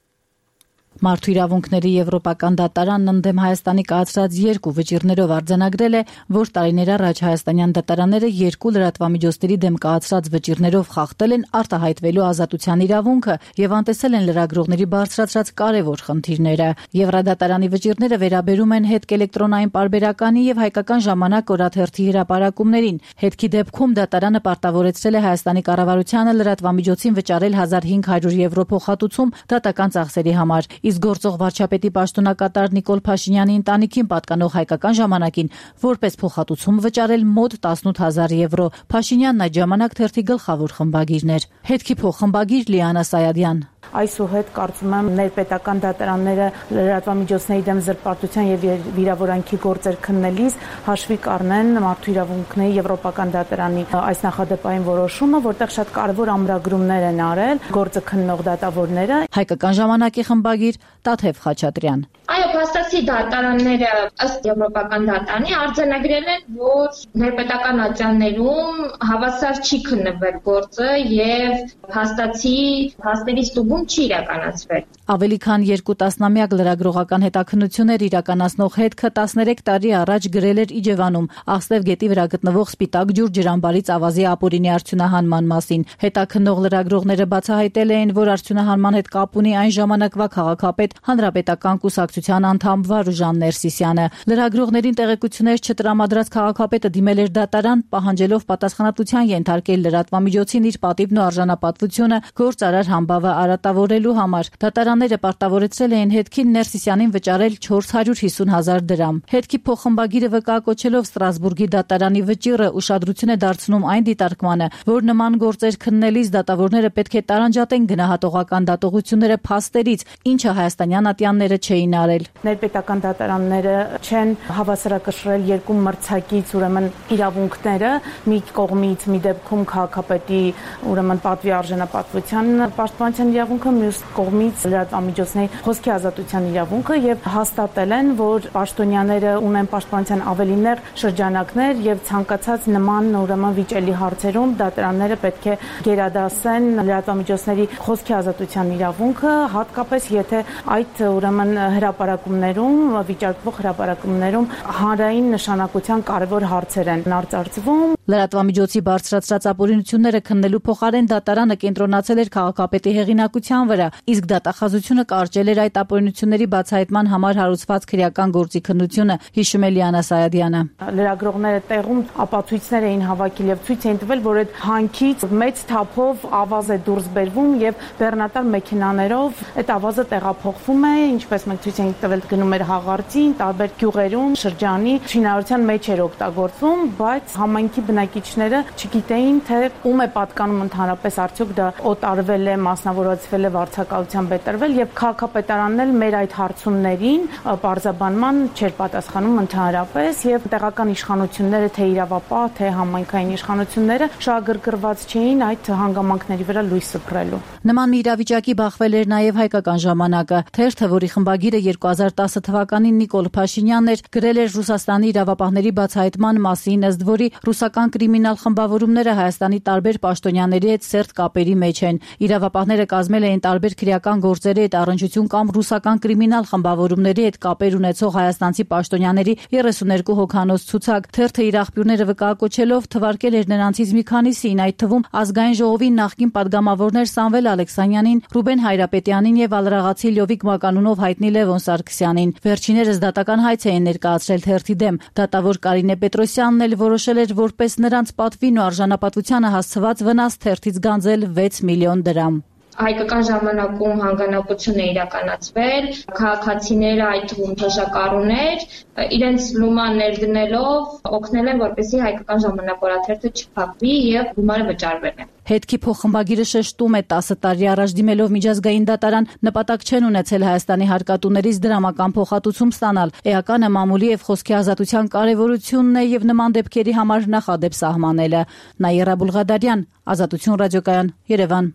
[SPEAKER 13] Մարդու իրավունքների եվրոպական դատարանն ընդդեմ Հայաստանի կայացրած երկու վճիռներով արձանագրել է, որ տարիներ առաջ հայաստանյան դատարանները երկու լրատվամիջոցների դեմ կայացրած վճիռներով խախտել են արտահայտվելու ազատության իրավունքը եւ անտեսել են լրագրողների բարձրացրած կարևոր խնդիրները։ Եվրադատարանի վճիռները վերաբերում են հետք էլեկտրոնային պարբերականի եւ հայկական ժամանակ օրաթերթի հրապարակումներին։ Հետքի դեպքում դատարանը պարտավորեցրել է Հայաստանի կառավարությանը լրատվամիջոցին վճարել հազար հինգ հարյուր եվրո փոխհատուցում դատական ծախսերի համար։ Իսկ գործող վարչապետի պաշտոնակատար Նիկոլ Փաշինյանի ընտանիքին պատկանող հայկական ժամանակին որպես փոխհատուցում վճարել մոտ տասնութ հազար եվրո։ Փաշինյանն այդ ժամանակ թերթի գլխավոր խմբագիրն էր։ Հետքի փոխխմբագիր Լիանա Սայադյան։
[SPEAKER 14] Այսուհետ կարծում եմ ներպետական դատարանները լրատվամիջոցների դեմ զրպարտության եւ վիրավորանքի գործեր քննելիս հաշվի կառնեն մարդու իրավունքների եվրոպական դատարանի այս նախադեպային որոշումը, որտեղ շատ կարևոր ամրագրումներ են արել գործը քննող դատավորները։
[SPEAKER 13] Հայկական ժամանակի խմբագիր Տաթև Խաչատրյան։
[SPEAKER 15] Այո, փաստացի դատարանները ըստ եվրոպական դատարանի արձանագրել են, որ ներպետական ատյաններում հավասար չի քննվել գործը եւ փաստացի փաստերի ստուգում չի իրականացվել։
[SPEAKER 13] Ավելի քան երկու տասնամյակ լրագրողական հետաքննություններ իրականացնող հետքը տասներեք տարի առաջ գրել էր Իջևանում Աղստև գետի վրա գտնվող Սպիտակ ջուր ջրամբարից ավազի ապօրինի արդյունահանման մասին։ Հետաքննող լրագրողները բացահայտել էին, որ արդյունահանման հետ կապ ունի այն ժամանակվա քաղաքապետ Հանրապետական կուսակցության անդամ Վարուժան Ներսիսյանը։ Լրագրողներին տեղեկություններ չտրամադրած քաղաքապետը դիմել էր դատարան, պահանջելով պատասխանատվության ենթարկել լրատվամիջոցին իր պատիվն ու արժանապատվությունը գործարար համբավը արատավորելու համար։ Դատարանները պարտավորեցրել էին հետքին Ներսիսյանին վճարել չորս հարյուր հիսուն հազար դրամ։ Հետքի փոխխմբագիրը վկայակոչելով Ստրասբուրգի դատարանի վճիռը ուշադրություն է դարձնում այն դիտարկմանը, որ նման գործեր քննելիս դատավորները պետք է տարանջատեն գնահատողական դատողությունները փաստերից, ինչը հայաստանյան ատյանները չէին արել։
[SPEAKER 14] Ներպետական դատարանները չեն հավասարակշռել երկու մրցակից ուրեմն իրավունքները, մի կողմից մի դեպքում քաղաքապետի ուրեմն պատվի արժանապատվության պաշտպանության իրավունքը, մյուս կողմից լրատվամիջոցների խոսքի ազատության իրավունքը եւ հաստատել են, որ պաշտոնյաները ունեն պաշտպանության ավելի նեղ շրջանակներ եւ ցանկացած նման ուրեմն վիճելի հարցերում դատարանները պետք է գերադասեն լրատվամիջոցների խոսքի ազատության իրավունքը, հատկապես եթե այդ ուրեմն հրապարակումներում, վիճարկվող հրապարակումներում հանրային նշանակության կարևոր հարցեր են արծարծվում։
[SPEAKER 13] Լրատվամիջոցի բարձրացրած ապօրինությունները քննելու փոխարեն դատարանը կենտրոնացել էր քաղաքապետի հեղինակության վրա, իսկ դատախազությունը կարճել էր այդ ապօրինությունների բացահայտման համար հարուցված քրեական գործի քննությունը, հիշում է Լիանա Սայադյանը։
[SPEAKER 14] Լրագրողները տեղում ապացույցներ էին հավաքել եւ ցույց էին տվել, որ այդ հանքից մեծ թափով ավազ է դուրս բերվում եւ բեռնատար մեքենաներով այդ ավազը տեղափոխվում է, ինչպես մենք ցույց ենք տվել, գնում էր հաղարծին, տարբեր գյուղերում, շրջանի շինարարության մեջ էր օգտագործվում, բայց համայնքի բնակիչները չգիտեին, թե ում է պատկանում ընդհանրապես արդյոք դա օտարվել է, մասնավորացվել է, վարձակալությամբ է տրվել, եւ քաղաքապետարանն էլ մեր այդ հարցումներին բարձաբանման չէր պատասխանում ընդհանրապես, եւ տեղական իշխանությունները, թե իրավապահ, թե համայնքային իշխանությունները շահագրգռված չէին այդ հանգամանքների վրա լույս սփռելու։
[SPEAKER 13] Նման մի իրավիճակի բախվել էր նաև հայկական ժամանակը։ Թերթը, որի խմբագիրը երկու հազար տասը թվականին Նիկոլ Փաշինյանն էր, գրել էր Ռուսաստանի իրավապահների բացահայտման մասին, ըստ որի ռուսական կրիմինալ խմբավորումները Հայաստանի տարբեր պաշտոնյաների հետ սերտ կապերի մեջ են։ Իրավապահները կազմել էին տարբեր քրեական գործերի հետ առնչություն կամ ռուսական կրիմինալ խմբավորումների հետ կապեր ունեցող հայաստանցի պաշտոնյաների երեսուներկու հոգանոց ցուցակ։ Թերթը իր աղբյուրները վկայակոչելով թվարկել էր նրանցից մի քանիսին, այդ թվում ազգային ժողովի նախկին падգամավորներ Սամվել Ալեքսանյանին, Ռուբեն Հայրապետյանին եւ ալրաղացի Լյովիկ Մականունով հայտնի Լևոն Սարգսյանին։ Վերջիներս դատական հայց էին ներկայացրել թերթի դեմ։ Դատավոր Կարինե Պետրոսյանն էլ որոշել էր որպես նրանց պատվին ու արժանապատվությանը հասցված վնաս թերթից գանձել վեց միլիոն դրամ։
[SPEAKER 15] Հայկական ժամանակում հանգանակություն է իրականացվել, քաղաքացիները, այդ թվում թոշակառուներ, իրենց լուման ներդնելով օգնել են, որպեսզի հայկական ժամանակ օրաթերթը չփակվի եւ գումարը վճարվել է։
[SPEAKER 13] Հետքի փոխխմբագիրը շեշտում է տասը տարի առաջ դիմելով միջազգային դատարան նպատակ չեն ունեցել Հայաստանի հարկատուներից դրամական փոխհատուցում ստանալ։ Էականը մամուլի եւ խոսքի ազատության կարեւորությունն է եւ նման դեպքերի համար նախադեպ սահմանելը։ Նաիրա Բուլղադարյան, Ազատություն ռադիոկայան, Երևան։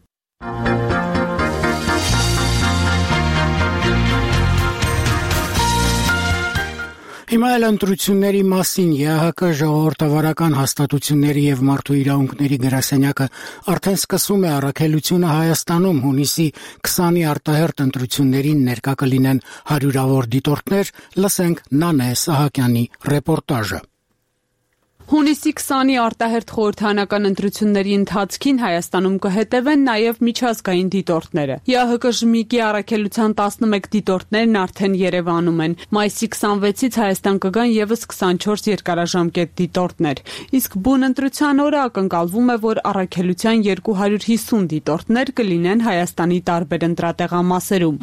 [SPEAKER 1] Հիմա էլ ընտրությունների մասին Է Հ Կ ժողովրդավարական հաստատությունների եւ մարդու իրավունքների գրասենյակը արդեն սկսում է առաքելությունը Հայաստանում հունիսի քսանի արտահերթ ընտրություններին ներկա կլինեն հարյուրավոր դիտորդներ, լսենք Նանե Սահակյանի ռեպորտաժը։
[SPEAKER 16] Հունիսի քսանի արտահերթ խորհրդարանական ընտրությունների ընթացքին Հայաստանում կհետևեն նաև միջազգային դիտորդները։ Է Հ Կ Ժմիկի առաքելության տասնմեկ դիտորդներն արդեն Երևանում են։ Մայիսի քսանվեցից Հայաստան կգան եւս քսանչորս երկարաժամկետ դիտորդներ։ Իսկ բուն ընտրության օրը ակնկալվում է, որ առաքելության երկու հարյուր հիսուն դիտորդներ կլինեն Հայաստանի տարբեր ընտրատեղամասերում։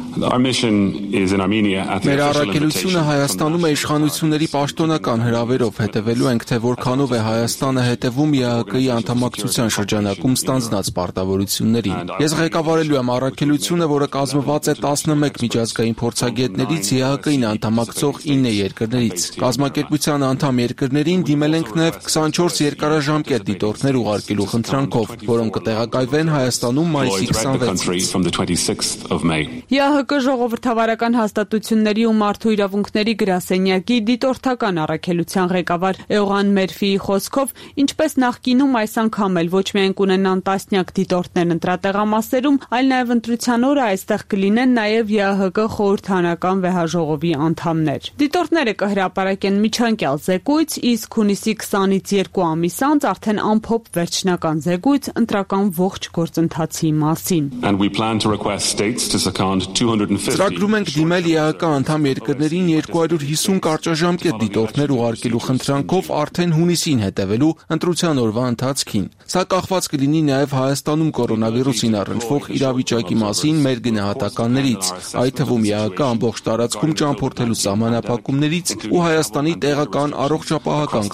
[SPEAKER 4] Մեր առաքելությունը Հայաստանում է իշխանությունների պաշտոնական հրավերով, հետևելու ենք, թե որքան Ով է Հայաստանը հետևում Է Հ Կ-ի անդամակցության շրջանակում ստանձնած պարտավորություններին։ Ես ղեկավարելու եմ առաքելությունը, որը կազմված է տասնմեկ միջազգային փորձագետներից Է Հ Կ-ին անդամակցող ինը երկրներից։ Կազմակերպության անդամ երկրներին դիմել ենք նաև քսանչորս երկարաժամկետ դիտորդներ ուղարկելու խնդրանքով, որոնք կտեղակայվեն Հայաստանում մայիսի քսանվեցից։
[SPEAKER 16] Է Հ Կ ժողովրդավարական հաստատությունների ու մարդու իրավունքների գրասենյակի դիտորդական առաքելության ղեկավար Էողան Մերֆիի խոսքով, ինչպես նախկինում այս անգամ էլ ոչ միայն կունենան տասնյակ դիտորդներ ընտրատեղամասերում, այլ նաև ընտրության օրը այստեղ կլինեն նաև Է Հ Կ խորհրդարանական վեհաժողովի անդամներ։ Դիտորդները կհրապարակեն միջանկյալ զեկույց, իսկ հունիսի քսանից երկու ամիս անց արդեն ամփոփ վերջնական զեկույց ընտրական ողջ գործընթացի մասին։
[SPEAKER 4] Ծրագրում ենք դիմել Է Հ Կ անդամ երկրներին երկու հարյուր հիսուն կարճաժամկետ դիտորդներ ուղարկելու խնդրանքով արդեն հունիսին հետևելու ընտրության օրվա ընթացքին։ Սա կախված կլինի նաև Հայաստանում կորոնավիրուսին առնչվող իրավիճակի մասին մեր գնահատականներից, այդ թվում Է Հ Կ ամբողջ տարածքում ճամփորդելու սահմանափակումներից ու Հայաստանի տեղական առողջապահական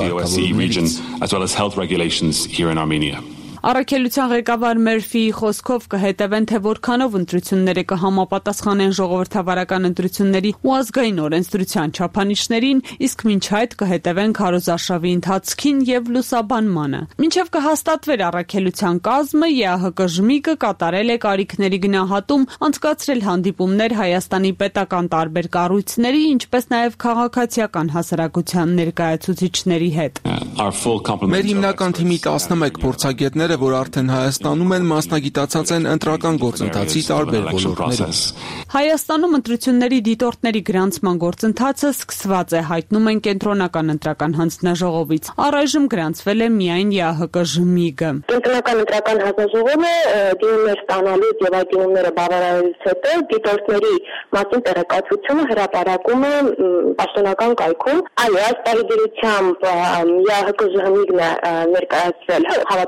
[SPEAKER 4] կարգավորումներից։
[SPEAKER 16] Առաքելության ղեկավար Մերֆիի խոսքով կհետևեն, թե որքանով ընտրությունները կհամապատասխանեն ժողովրդավարական ընտրությունների ու ազգային օրենսդրության չափանիշներին, իսկ մինչ այդ կհետևեն քարոզարշավի ընթացքին եւ լուսաբանմանը։ Մինչեւ կհաստատվեր առաքելության կազմը, Է Հ Կ Ժմիկը կատարել է կարիքների գնահատում, անցկացրել հանդիպումներ Հայաստանի պետական տարբեր կառույցների, ինչպես նաեւ քաղաքացիական հասարակության ներկայացուցիչների հետ։
[SPEAKER 4] Մեր հիմնական թիմի տասնմեկ փորձագետներ որ արդեն Հայաստանում են մասնագիտացած են ընտրական գործընթացի տարբեր ոլորտներում։
[SPEAKER 16] Հայաստանում ընտրությունների դիտորդների գրանցման գործընթացը սկսված է, հայտնում են կենտրոնական ընտրական հանձնաժողովից։ Առայժմ գրանցվել է միայն Է Հ Կ Ժմիկը։
[SPEAKER 17] Կենտրոնական ընտրական հանձնաժողովը դիմումներ ստանալուց եւ այդ դիմումները բավարարելուց հետո դիտորդների մասին տեղեկատվությունը հրապարակում է պաշտոնական կայքում։ Այո, այս տարեդրությամբ Է Հ Կ Ժմիկն է ներկայացրել հավատարմագրման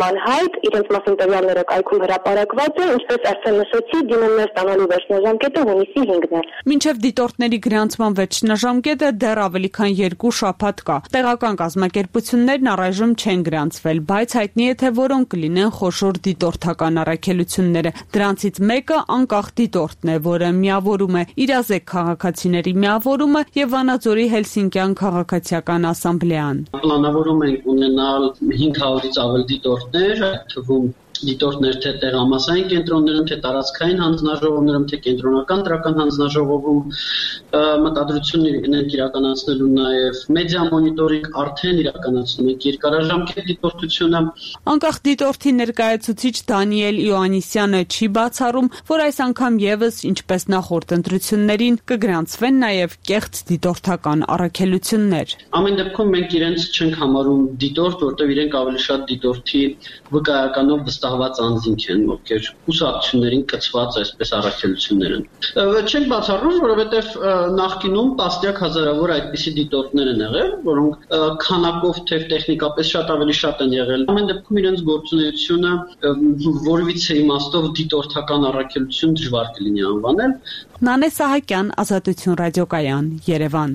[SPEAKER 17] նման հայտ իրենց մասին տվյալները կայքում հրապարակված է, ինչպես արդեն նշեցի, դիմումներ ստանալու վերջնաժամկետը հունիսի հինգն է։
[SPEAKER 16] Մինչև դիտորդների գրանցման վերջնաժամկետը դեռ ավելի քան երկու շաբաթ կա։ Տեղական կազմակերպություններն առայժմ չեն գրանցվել, բայց հայտնի է, թե որոնք կլինեն խոշոր դիտորդական առաքելությունները։ Դրանցից մեկը անկախ դիտորդն է, որը միավորում է Իրազեկ քաղաքացիների միավորումը եւ Վանաձորի Հելսինկյան քաղաքացիական ասամբլեան։
[SPEAKER 18] Պլանավորում ենք ունենալ հինգ հարյուրից ավել դիտորդներ, այդ թվում դիտորդներ թե տեղամասային կենտրոններում, թե տարածքային հանձնաժողովներում, թե կենտրոնական դրական հանձնաժողովում մտադրություն ենք իրականացնելու նաև մեդիա մոնիտորինգ արդեն իրականացնում ենք երկարաժամկետ դիտորդությունը։
[SPEAKER 16] Անկախ դիտորդի ներկայացուցիչ Դանիել Իոաննիսյանը չի բացառում, որ այս անգամ եւս ինչպես նախորդ ընտրություններին կգրանցվեն նաև կեղծ դիտորդական առաքելություններ։
[SPEAKER 18] Ամեն դեպքում մենք իրենց չենք համարում դիտորդ, որտեղ իրենք ավելի շատ դիտորդի վկայականով վստահված անձինք են, ովքեր ուսակցություններին կցված այսպես առաքելություններ են։ Չենք բացառում, որովհետև նախկինում տասնյակ հազարավոր այդպիսի դիտորդներ են եղել, որոնք քանակով թե տեխնիկապես շատ ավելի շատ են եղել։ Ամեն դեպքում իրենց գործունեությունը որևիցե իմաստով դիտորդական առաքելություն դժվար կլինի անվանել։
[SPEAKER 16] Նանե Սահակյան, Ազատություն ռադիոկայան, Երևան։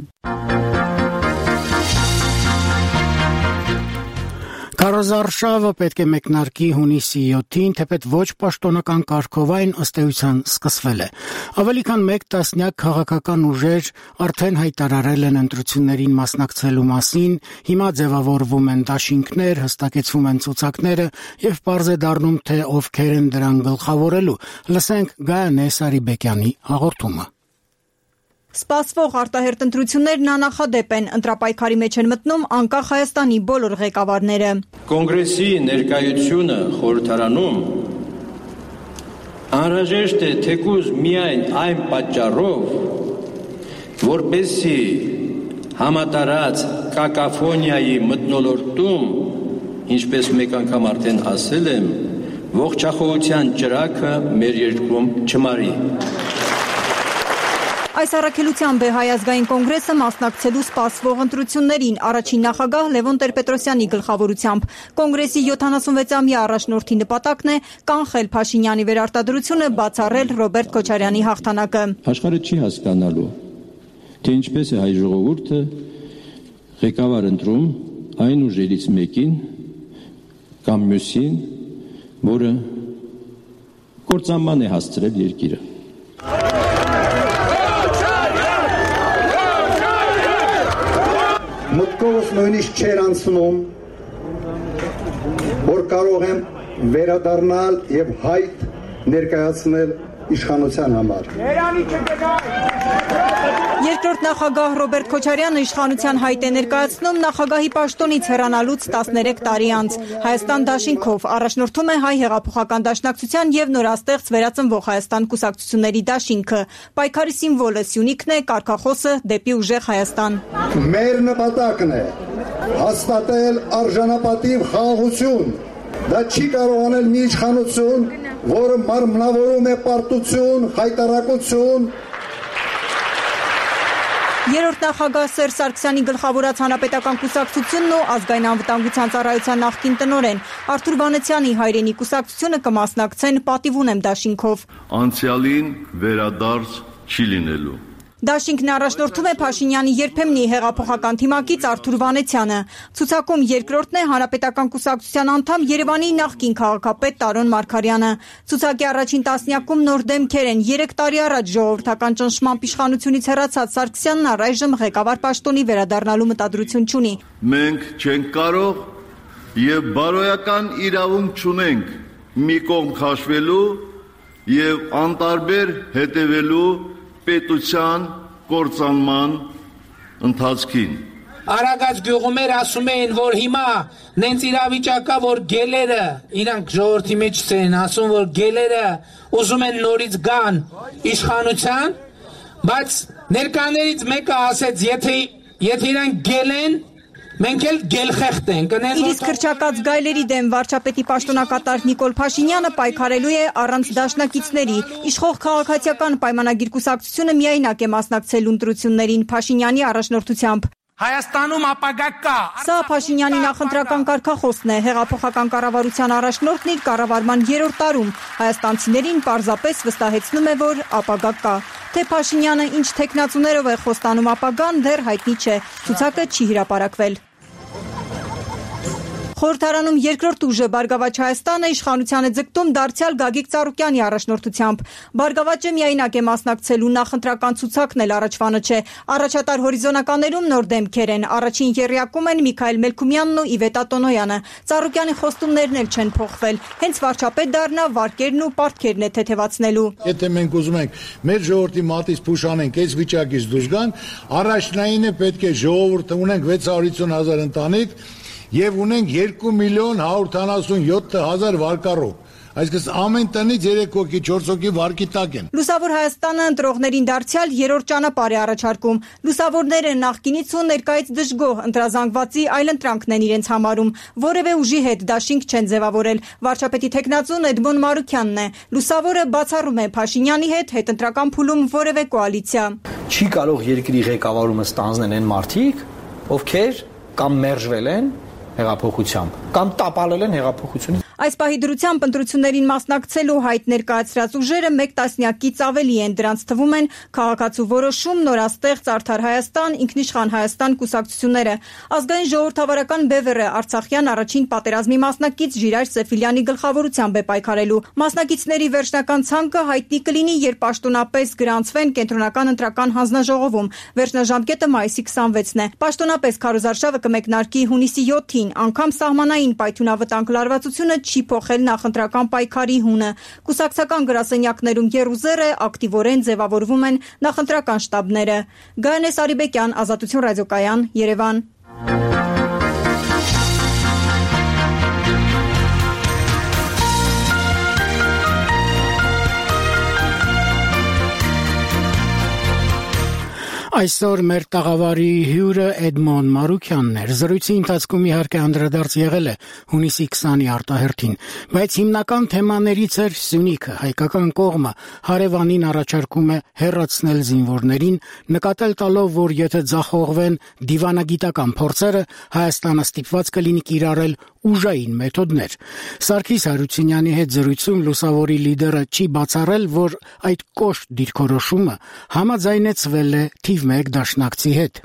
[SPEAKER 1] Քարոզարշավը պետք է մեկնարկի հունիսի յոթին, թեպետ ոչ պաշտոնական կարգով այն ըստ էության սկսվել է։ Ավելի քան մեկ տասնյակ քաղաքական ուժեր արդեն հայտարարել են ընտրություններին մասնակցելու մասին, հիմա ձևավորվում են դաշինքներ, հստակեցվում են ցուցակները եւ պարզ է դառնում, թե ովքեր են դրան գլխավորելու։ Լսենք Գայանե Սարիբեկյանի հաղորդումը։
[SPEAKER 5] Սպասվող արտահերտ ընտրություններն աննախադեպ են, ընտրապայքարի մեջ են մտնում անկախ Հայաստանի բոլոր ղեկավարները։
[SPEAKER 19] Կոնգրեսի ներկայությունը խորհրդարանում անհրաժեշտ է թեկուզ միայն այն պատճառով, որպեսզի համատարած կակաֆոնիայի մթնոլորտում, ինչպես մեկ անգամ արդեն ասել եմ, ողջախոհության ճրագը մեր երկրում չմարի։
[SPEAKER 5] Այս առաքելությամբ է Հայ ազգային կոնգրեսը մասնակցելու սպասվող ընտրություններին առաջին նախագահ Լևոն Տեր-Պետրոսյանի գլխավորությամբ։ Կոնգրեսի յոթանասունվեցամյա առաջնորդի նպատակն է կանխել Փաշինյանի վերարտադրությունը, բացառել Ռոբերտ Քոչարյանի հաղթանակը։
[SPEAKER 19] Աշխարհը չի հասկանալու, թե ինչպես է հայ ժողովուրդը ղեկավար ընտրում այն ուժերից մեկին կամ մյուսին, որը կործանման է հասցրել երկիրը։
[SPEAKER 20] Մտքովս նույնիսկ չեր անցնում, որ կարող եմ վերադառնալ եւ հայտ ներկայացնել իշխանության համար։
[SPEAKER 5] Երկրորդ նախագահ Ռոբերտ Քոչարյանը իշխանության հայտ է ներկայացնում նախագահի պաշտոնից հեռանալուց տասներեք տարի անց։ Հայաստան դաշինքով առաջնորդում է Հայ հեղափոխական դաշնակցության եւ նորաստեղծ վերածնվող Հայաստան կուսակցությունների դաշինքը։ Պայքարի սիմվոլը Սյունիքն է, կարգախոսը դեպի ուժեղ Հայաստան։
[SPEAKER 20] Մեր նպատակն է հաստատել արժանապատիվ խաղաղություն։ Դա չի կարող անել մի իշխանություն, որը մարմնավորում է պարտություն, խայտարակություն։
[SPEAKER 5] Երրորդ նախագահ Սերժ Սարգսյանի գլխավորած Հանրապետական կուսակցությունն ու Ազգային անվտանգության ծառայության նախկին տնօրեն Արթուր Վանեցյանի հայրենի կուսակցությունը կմասնակցեն պատիվ ունեմ դաշինքով։
[SPEAKER 21] Անցյալին վերադարձ չի լինելու։
[SPEAKER 5] Դաշինքն առաջնորդում է Փաշինյանի երբեմնի հեղափոխական թիմակից Արթուր Վանեցյանը։ Ցուցակում երկրորդն է Հանրապետական կուսակցության անդամ Երևանի նախկին քաղաքապետ Տարոն Մարգարյանը։ Ցուցակի առաջին տասնյակում նոր դեմքեր են։ Երեք տարի առաջ ժողովրդական ճնշման իշխանությունից հեռացած Սարգսյանն առայժմ ղեկավար պաշտոնի վերադառնալու մտադրություն չունի։
[SPEAKER 21] Մենք չենք կարող եւ բարոյական իրավունք չունենք մի կողմ քաշվելու եւ անտարբեր հետևելու պետության կործանման ընթացքին։
[SPEAKER 22] Արագած գյուղումեր ասում էին, որ հիմա նենց իրավիճակա, որ գելերը, իրանք ժողովրդի մեջ են ասում, որ գելերը ուզում են նորից գան իշխանության, բայց ներկաներից մեկը ասեց, եթե եթե իրանք գել են, մենք էլ գելխեղտ ենք։
[SPEAKER 5] Իսկ քրչակած գայլերի դեմ վարչապետի պաշտոնակատար Նիկոլ Փաշինյանը պայքարելու է առանց դաշնակիցների։ Իշխող քաղաքացիական պայմանագիր կուսակցությունը միայնակ է մասնակցելու ընտրություններին Փաշինյանի առաջնորդությամբ։
[SPEAKER 22] Հայաստանում ապագա կա։
[SPEAKER 5] Սա Փաշինյանի նախընտրական կարգախոսն է։ Հեղափոխական կառավարության առաջնորդն իր կառավարման երրորդ տարում հայաստանցիներին պարզապես վստահեցնում է, որ ապագա կա։ Թե Փաշինյանը ինչ թեկնածուներով է խոստանում ապագան, դեռ հայտնի չէ։ Ցուցակը չի հրապարակվել։ Խորհրդարանում երկրորդ ուժը Բարգավաճ Հայաստանը իշխանությանը ձգտում դարձյալ Գագիկ Ծառուկյանի առաջնորդությամբ։ Բարգավաճը միայնակ է մասնակցելու, նախընտրական ցուցակն էլ առաջվանը չէ։ Առաջատար հորիզոնականներում նոր դեմքեր են։ Առաջին եռյակում են Միքայել Մելքումյանն ու Իվետա Տոնոյանը։ Ծառուկյանի խոստումներն էլ չեն փոխվել։ Հենց վարչապետ դառնա, վարկերն ու պարտքերն է թեթևացնելու։
[SPEAKER 2] Եթե մենք ուզում ենք մեր ժողովրդի մատից փուշանենք, այս վիճակից դուրս գան, առաջնայինը պետք է ժողովուրդը ունենք վեց հարյուր ութ հազար ընտանիք եւ ունենք երկու միլիոն հարյուր քսանուհյոթ հազար վարկառու։ Այսինքն ամեն տնից երեք հոգի, չորս հոգի վարկի տակ են։
[SPEAKER 5] Լուսավոր Հայաստանը ընտրողներին դարձյալ երրորդ ճանապարհ է առաջարկում։ Լուսավորները նախկինից ու ներկայից դժգոհ ընտրազանգվածի այլընտրանքն են իրենց համարում։ Որևէ ուժի հետ դաշինք չեն ձևավորել։ Վարչապետի թեկնածուն Էդմոն Մարուքյանն է։ Լուսավորը բացառում է Փաշինյանի հետ հետընտրական փուլում որևէ կոալիցիա։
[SPEAKER 3] Չի կարող երկրի ղեկավարումը ստանձնել այն մարդիկ, ովքեր կամ մերժվել են հեղափոխությամբ, կամ տապալել են հեղափոխությունից։
[SPEAKER 5] Այս պահի դրությամբ ընտրություններին մասնակցելու հայտ ներկայացրած ուժերը մեկ տասնյակից ավելի են, դրանց թվում են Քաղաքացու որոշում, Նորաստեղծ, Արդար Հայաստան, Ինքնիշխան Հայաստան կուսակցությունները։ Ազգային ժողովրդավարական բևեռը Արցախյան առաջին պատերազմի մասնակից Ժիրայր Սեֆիլյանի գլխավորությամբ է պայքարելու։ Մասնակիցների վերջնական ցանկը հայտնի կլինի, երբ պաշտոնապես գրանցվեն կենտրոնական ընտրական հանձնաժողովում։ Վերջնաժամկետը մայիսի քսանվեցն է։ Պաշտոնապես քարոզարշավը կմեկնարկի հունիսի յոթին, անգամ սահմանային պայթյունավտանգ լարվածությունը չի փոխել նախընտրական պայքարի հունը։ Կուսակցական գրասենյակներում եռուզեռ է, ակտիվորեն ձևավորվում են նախընտրական շտաբները։ Գայանե Սարիբեկյան, Ազատություն ռադիոկայան, Երևան։
[SPEAKER 1] Այսօր մեր տաղավարի հյուրը Էդմոն Մարուքյանն էր։ Զրույցի ընթացքում իհարկե անդրադարձ եղել է հունիսի քսանի արտահերթին, բայց հիմնական թեմաներից էր Սյունիքը։ Հայկական կողմը հարևանին առաջարկում է հեռացնել զինվորներին, նկատել տալով, որ եթե ձախողվեն դիվանագիտական փորձերը, Հայաստանը ստիպված կլինի կիրառել ուժային մեթոդներ։ Սարգիս Հարությունյանի հետ զրույցում լուսավորի լիդերը չի բացառել, որ այդ կոշտ դիրքորոշումը համաձայնեցվել է թիվ մեկ դաշնակցի հետ։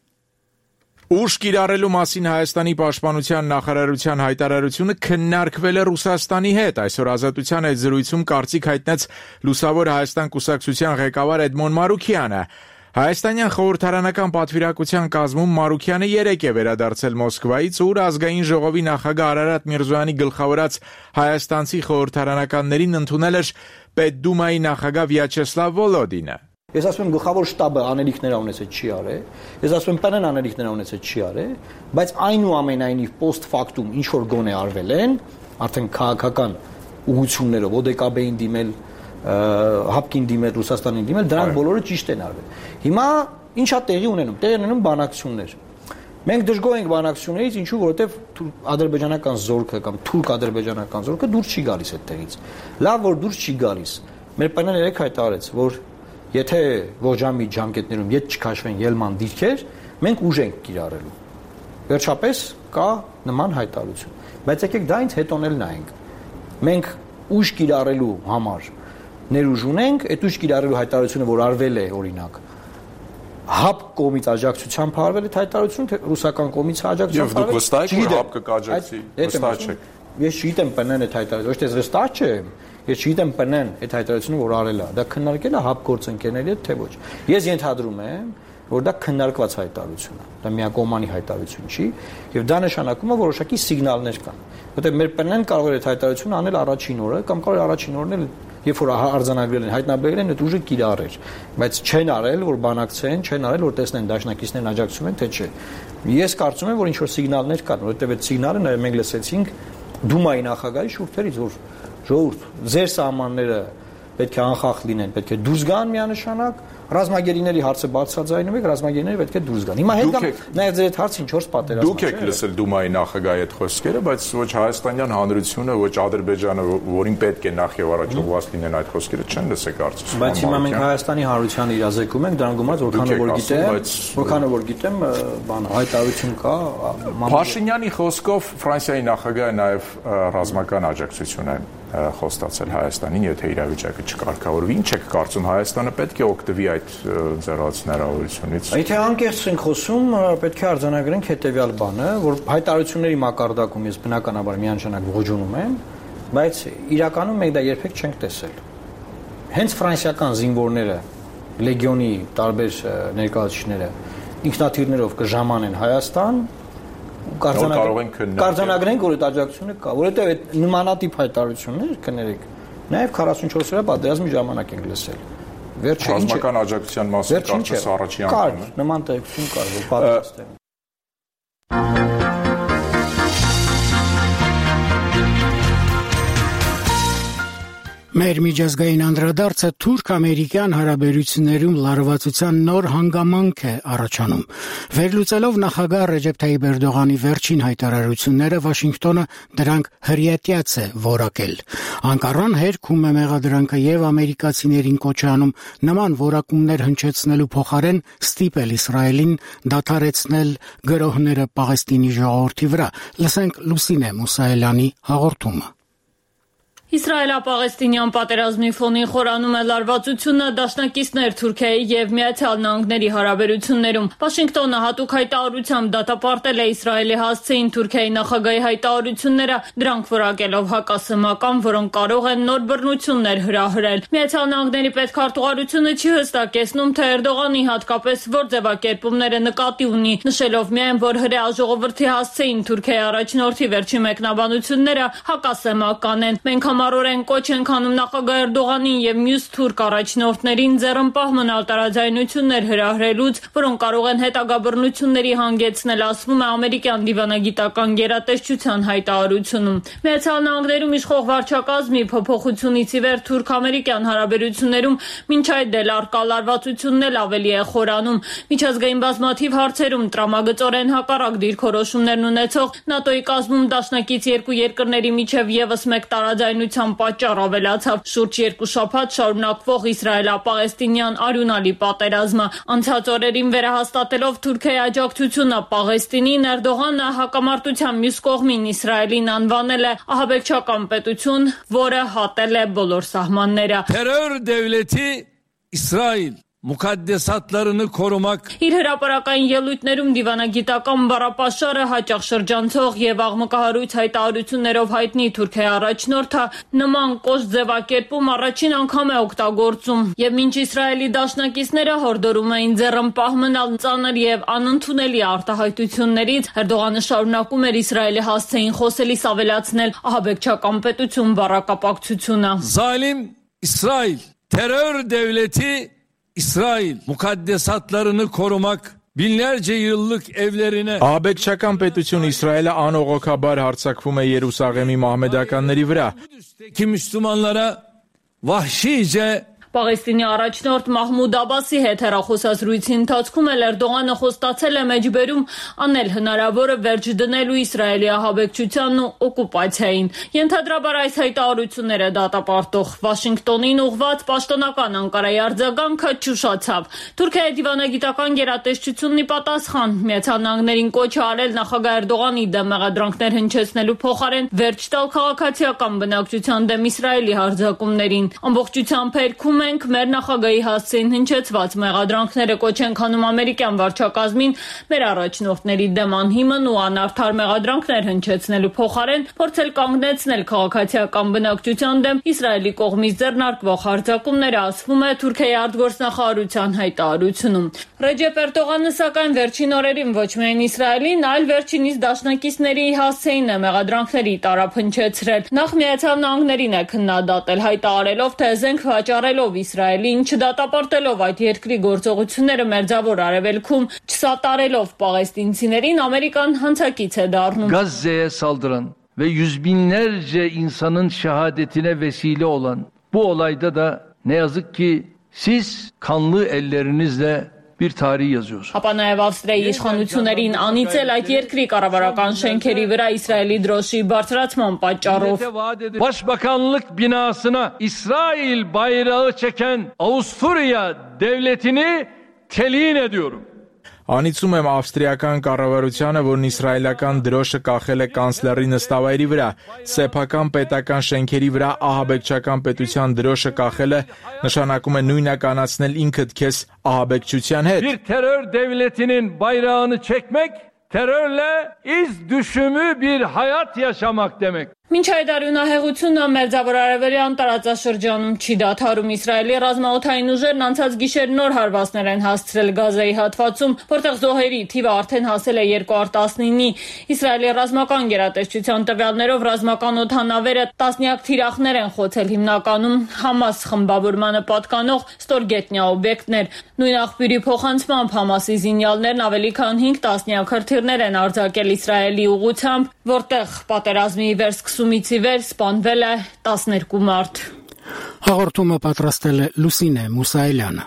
[SPEAKER 11] Ուժ կիրառելու մասին Հայաստանի պաշտպանության նախարարության հայտարարությունը քննարկվել է Ռուսաստանի հետ։ Այսօր Ազատության այդ զրույցում կարծիք հայտնեց Լուսավոր Հայաստան կուսակցության ղեկավար Էդմոն Մարուքյանը։ Հայաստանյան խորհրդարանական պատվիրակության կազմում Մարուքյանը երեկ է վերադարձել Մոսկվայից, ուր ազգային ժողովի նախագահ Արարատ Միրզոյանի գլխավորած հայաստանցի խորհրդարանականներին ընդունել էր Պետդումայի նախագահ Վյաչեսլավ Վոլոդինը։
[SPEAKER 3] Ես ասում եմ գլխավոր շտաբը անելիքներ ունեցել չի արել, ես ասում եմ ՊՆ-ն անելիքներ ունեցել չի արել, բայց այնուամենայնիվ post factum ինչ որ գոնե արվել են, արդեն քաղաքական ուղղություններով ՕԴԿԲ-ին դիմել, ՀԱՊԿ-ին դիմել, Ռուսաստանին դիմել, դրանք բոլորը ճիշտ են արվել։ Հիմա ինչա տեղի ունենում, տեղի ունենում բանակցություններ։ Մենք դժգոհ ենք բանակցություններից, ինչու, որովհետև ադրբեջանական զորքը կամ թուրք-ադրբեջանական զորքը դուրս չի գալիս այդտեղից։ Լավ որ դուրս չի գալիս։ Մեր ՊՆ-ն երեք հայտարարեց, որ եթե ողջամիտ ժամկետներում ետ չքաշվեն ելման դիրքեր, մենք ուժ ենք կիրառելու։ Վերջապես կա նման հայտարարություն։ Բայց եկեք դա ինձ հետոնել նայենք։ Մենք ուժ կիրառելու համար ներուժ ունենք, այդ ուժ կիրառելու հայտարարությունը, որ արվել է, օրինակ, ՀԱՊԿ կողմից աջակցությամբ արվել է հայտարարությունը, թե ռուսական կողմից աջակցությամբ արվել։
[SPEAKER 11] Եվ դուք վստահ եք, որ ՀԱՊԿ կաջակցի, վստահ չեք։
[SPEAKER 3] Ես չգիտեմ ՊՆ-ն այդ հայտարարությունը, ոչ թե վստահ չեմ։ Ես չգիտեմ ՊՆ-ն այդ հայտարարությունը որ արել է, դա քննարկել է ՀԱՊԿ գործընկերների հետ, թե ոչ։ Ես ենթադրում եմ, որ դա քննարկված հայտարարություն է, դա միակողմանի հայտարարություն չի, եւ դա նշանակում է որոշակի սիգնալներ կան, որտեղ մեր ՊՆ-ն կարող է այդ հայտարարությունը անել առաջին օրը կամ կարող է առաջին օրն էլ, երբ որ արձանագրել են, հայտնաբերել են, այդ ուժը կիրառեր, բայց չեն արել, որ բանակցեն, չեն արել, որ տեսնեն դաշնակիցներն աջակցում են, թե չէ։ Ես կարծում եմ, որ ինչ որ սիգնալներ կան, որովհետեւ այդ սիգնալը նաեւ մենք լսեցինք Դումայի նախագահի շուրթերից, որ ժողովուրդ, ձեր սահմանները պետք է անխախտ լինեն, պետք է դուրս գան միանշանակ, Ռազմագերիների հարցը բարձրաձայնում եք, ռազմագերիները պետք է դուրս գան։ Հիմա հետ կամ նաև ձեր այդ հարցին չորս պատերազմ։
[SPEAKER 11] Դուք եք լսել Դումայի նախագահի այդ խոսքերը, բայց ոչ հայաստանյան հանրությունը, ոչ Ադրբեջանը, որին պետք է նախ եւ առաջ ուղղված լինեն այդ խոսքերը, չեն լսել կարծես։
[SPEAKER 3] Բայց հիմա մենք Հայաստանի հանրությանը իրազեկում ենք, դրան գումարած որքանով որ գիտեմ, որքանով որ գիտեմ, բան հայտարարություն կա։
[SPEAKER 11] Փաշինյանի խոսքով Ֆրանսիայի նախագահը նաև ռազմական աջակցություն է խոստացել Հայաստանին, եթե իրավիճակը չկարգավորվի, ինչ եք կարծում, Հայաստանը պետք է օգտվի այդ ձեռած հնարավորությունից։
[SPEAKER 3] Եթե անկեղծ ենք խոսում, պետք է արձանագրենք հետեւյալ բանը, որ հայտարարությունների մակարդակում ես բնականաբար միանշանակ ողջունում եմ, բայց իրականում մենք դա երբեք չենք տեսել։ Հենց ֆրանսիական զինվորները, լեգիոնի տարբեր ներկայացուցիչները ինքնաթիռներով կժամանեն Հայաստան, Կարձանագրենք, որ այդ աջակցությունը կա, որովհետև այդ նմանատիպ հայտարարություններ կներեք, նաև քառասունչորս օրյա պատերազմի ժամանակ ենք լսել։ Վերջը ինչ է։
[SPEAKER 11] Ռազմական աջակցության մասին կարծես առաջի անգամ է։
[SPEAKER 3] Կար, նման տեղեկություն կար, որ պատասխան է։
[SPEAKER 1] Մեր միջազգային անդրադարձը թուրք-ամերիկյան հարաբերություններում լարվածության նոր հանգամանք է առաջանում։ Վերլուծելով նախագահ Ռեջեփ Թայիպ Էրդողանի վերջին հայտարարությունները, Վաշինգտոնը դրանք հրյատյաց է որակել։ Անկարան հերքում է մեղադրանքը եւ ամերիկացիներին կոչ է անում նման որակումներ հնչեցնելու փոխարեն ստիպել Իսրայելին դադարեցնել գրոհները Պաղեստինի ժողովրդի վրա։ Լսենք Լուսինե Մուսայելյանի հաղորդումը։
[SPEAKER 5] Իսրայելա-պաղեստինյան պատերազմի ֆոնին խորանում է լարվածությունը դաշնակիցներ Թուրքիայի եւ Միացյալ Նահանգների հարաբերություններում։ Վաշինգտոնը հատուկ հայտարարությամբ դատապարտել է Իսրայելի հասցեին Թուրքիայի նախագահի հայտարարությունները, դրանք որակելով հակասեմական, որոնք կարող են նոր բռնություններ հրահրել։ Միացյալ Նահանգների պետքարտուղարությունը չի հստակեցնում, թե Էրդողանի հատկապես որ ձևակերպումները նկատի ունի, նշելով միայն, որ հրեա ժողովրդի հասցեին Թուրքիայի առաջնորդի վերջի մեկնաբանությունները հակասեմական են։ Մենք համառորեն կոչ ենք անում նախագահ Էրդողանին եւ մյուս թուրք առաջնորդներին ձեռնպահ մնալ տարաձայնություններ հրահրելուց, որոնք կարող են հետագա բռնությունների հանգեցնել, ասվում է ամերիկյան դիվանագիտական գերատեսչության հայտարարությունում։ Միացյալ Նահանգներում իշխող վարչակազմի փոփոխությունից ի վեր թուրք-ամերիկյան հարաբերություններում մինչ այդ դել արկա լարվածությունն էլ ավելի է խորանում։ Միջազգային բազմաթիվ հարցերում տրամագծորեն հակառակ դիրքորոշումներն ունեցող ՆԱՏՕ-ի կազմում դաշնակից երկու երկրների միջև եւս մեկ տարաձայնություն պատճառ ավելացավ շուրջ երկու շաբաթ շարունակվող Իսրայելա-պաղեստինյան արյունալի պատերազմը։ Անցած օրերին վերահաստատելով Թուրքիայի աջակցությունը Պաղեստինին, Էրդողանը հակամարտության մյուս կողմին Իսրայելին անվանել է ահաբեկչական պետություն, որը հատել է բոլոր սահմանները։
[SPEAKER 6] Terör devleti İsrail Մուկադդեսատլարını korumak
[SPEAKER 5] Իր հրապարակային ելույթներում դիվանագիտական բառապաշարը հաճախ շրջանցող եւ աղմկահարույց հայտարարություններով հայտնի Թուրքիայի առաջնորդը նման կոշտ ձևակերպում առաջին անգամ է օգտագործում եւ մինչ Իսրայելի դաշնակիցները հորդորում էին ձեռնպահ մնալ ծանր եւ անընդունելի արտահայտություններից, Էրդողանը շարունակում էր Իսրայելի հասցեին խոսելիս ավելացնել ահաբեկչական պետություն բառակապակցությունը։
[SPEAKER 6] Zalim İsrail terör devleti İsrail mukaddesatlarını korumak binlerce yıllık evlerine
[SPEAKER 11] Ահաբեկչական պետություն Իսրայելը անողոքաբար հարձակվում է Երուսաղեմի մահմեդականների վրա։
[SPEAKER 6] Ki Müslümanlara vahşice
[SPEAKER 5] Պաղեստինի առաջնորդ Մահմուդ Աբասի հետ հեռախոսազրույցի ընթացքում էլ Էրդողանը խոստացել է մեջբերում անել հնարավորը վերջ դնելու Իսրայելի ահաբեկչությանն ու օկուպացիային։ Ենթադրաբար այս հայտարարությունները դատապարտող Վաշինգտոնին ուղղված պաշտոնական Անկարայի արձագանքը չուշացավ։ Թուրքիայի դիվանագիտական գերատեսչությունն ի պատասխան Միացյալ Նահանգներին կոչ է արել նախագահ Էրդողանի դեմ մեղադրանքներ հնչեցնելու փոխարեն վերջ տալ քաղաքացիական բնակչության դեմ Իսրայելի հարձակումներին։ Ամբողջությամբ երգում ենք մեր նախագահի հասցեին հնչեցված մեղադրանքները կոչ ենք անում ամերիկյան վարչակազմին մեր առաջնորդների դեմ անհիմն ու անարդար մեղադրանքներ հնչեցնելու փոխարեն փորձել կանգնեցնել քաղաքացիական բնակչության դեմ Իսրայելի կողմից ձեռնարկվող հարձակումները, ասվում է Թուրքիայի արտգործնախարարության հայտարարությունում։ Ռեջեփ Էրդողանը սակայն վերջին օրերին ոչ միայն Իսրայելին, այլ վերջինիս դաշնակիցների հասցեին է մեղադրանքների տարափ հնչեցրել։ Նախ Միացյալ Նահանգներին է քննադատել, հայտարարելով, թե զենք վաճառելով Իսրայելին, չդատապարտելով այդ երկրի գործողությունները Մերձավոր Արևելքում, չսատարելով պաղեստինցիներին, Ամերիկան հանցակից է դառնում։
[SPEAKER 7] Gazze'ye saldıran ve yüz binlerce insanın şehadetine vesile olan bu olayda da ne yazık ki Siz kanlı ellerinizle bir tarih yazıyorsunuz.
[SPEAKER 5] Ապա նաև Ավստրիայի իշխանություններին անիծել այդ երկրի կառավարական şenkերի վրա İsrail'i դրոշի բարձրացման պատճառով.
[SPEAKER 6] Başbakanlık binasına İsrail bayrağı çeken Avusturya devletini telin ediyorum.
[SPEAKER 11] Անիծում եմ ավստրիական կառավարությանը, որն իսրայելական դրոշը կախել է կանցլերի նստավայրի վրա, սեփական պետական շենքերի վրա ահաբեկչական պետության դրոշը կախելը նշանակում է նույնականացնել ինքդ քեզ ահաբեկչության հետ։
[SPEAKER 6] Bir terör devletinin bayrağını çekmek, terörle iz düşümü bir hayat yaşamak demek.
[SPEAKER 5] Մինչ այդ արյունահեղությունը Մերձավոր Արևելյան տարածաշրջանում չի դադարում, Իսրայելի ռազմաօդային ուժերն անցած գիշեր նոր հարվածներ են հասցրել Գազայի հատվածում, որտեղ զոհերի թիվը արդեն հասել է երկու տասնինի։ Իսրայելի ռազմական գերատեսչության տվյալներով ռազմական օդանավերը տասնյակ թիրախներ են խոցել, հիմնականում Համաս խմբավորմանը պատկանող ստորգետնյա օբյեկտներ։ Նույն աղբյուրի փոխանցմամբ Համասի զինյալներն ավելի քան հինգ տասնյակ հրթիռներ են արձակել Իսրայելի ուղղությամբ, որտեղ պատերազմի վերսկսումից ի վեր սպանվել է տասներկու մարդ։
[SPEAKER 1] Հաղորդումը պատրաստել է Լուսինե Մուսայելյանը։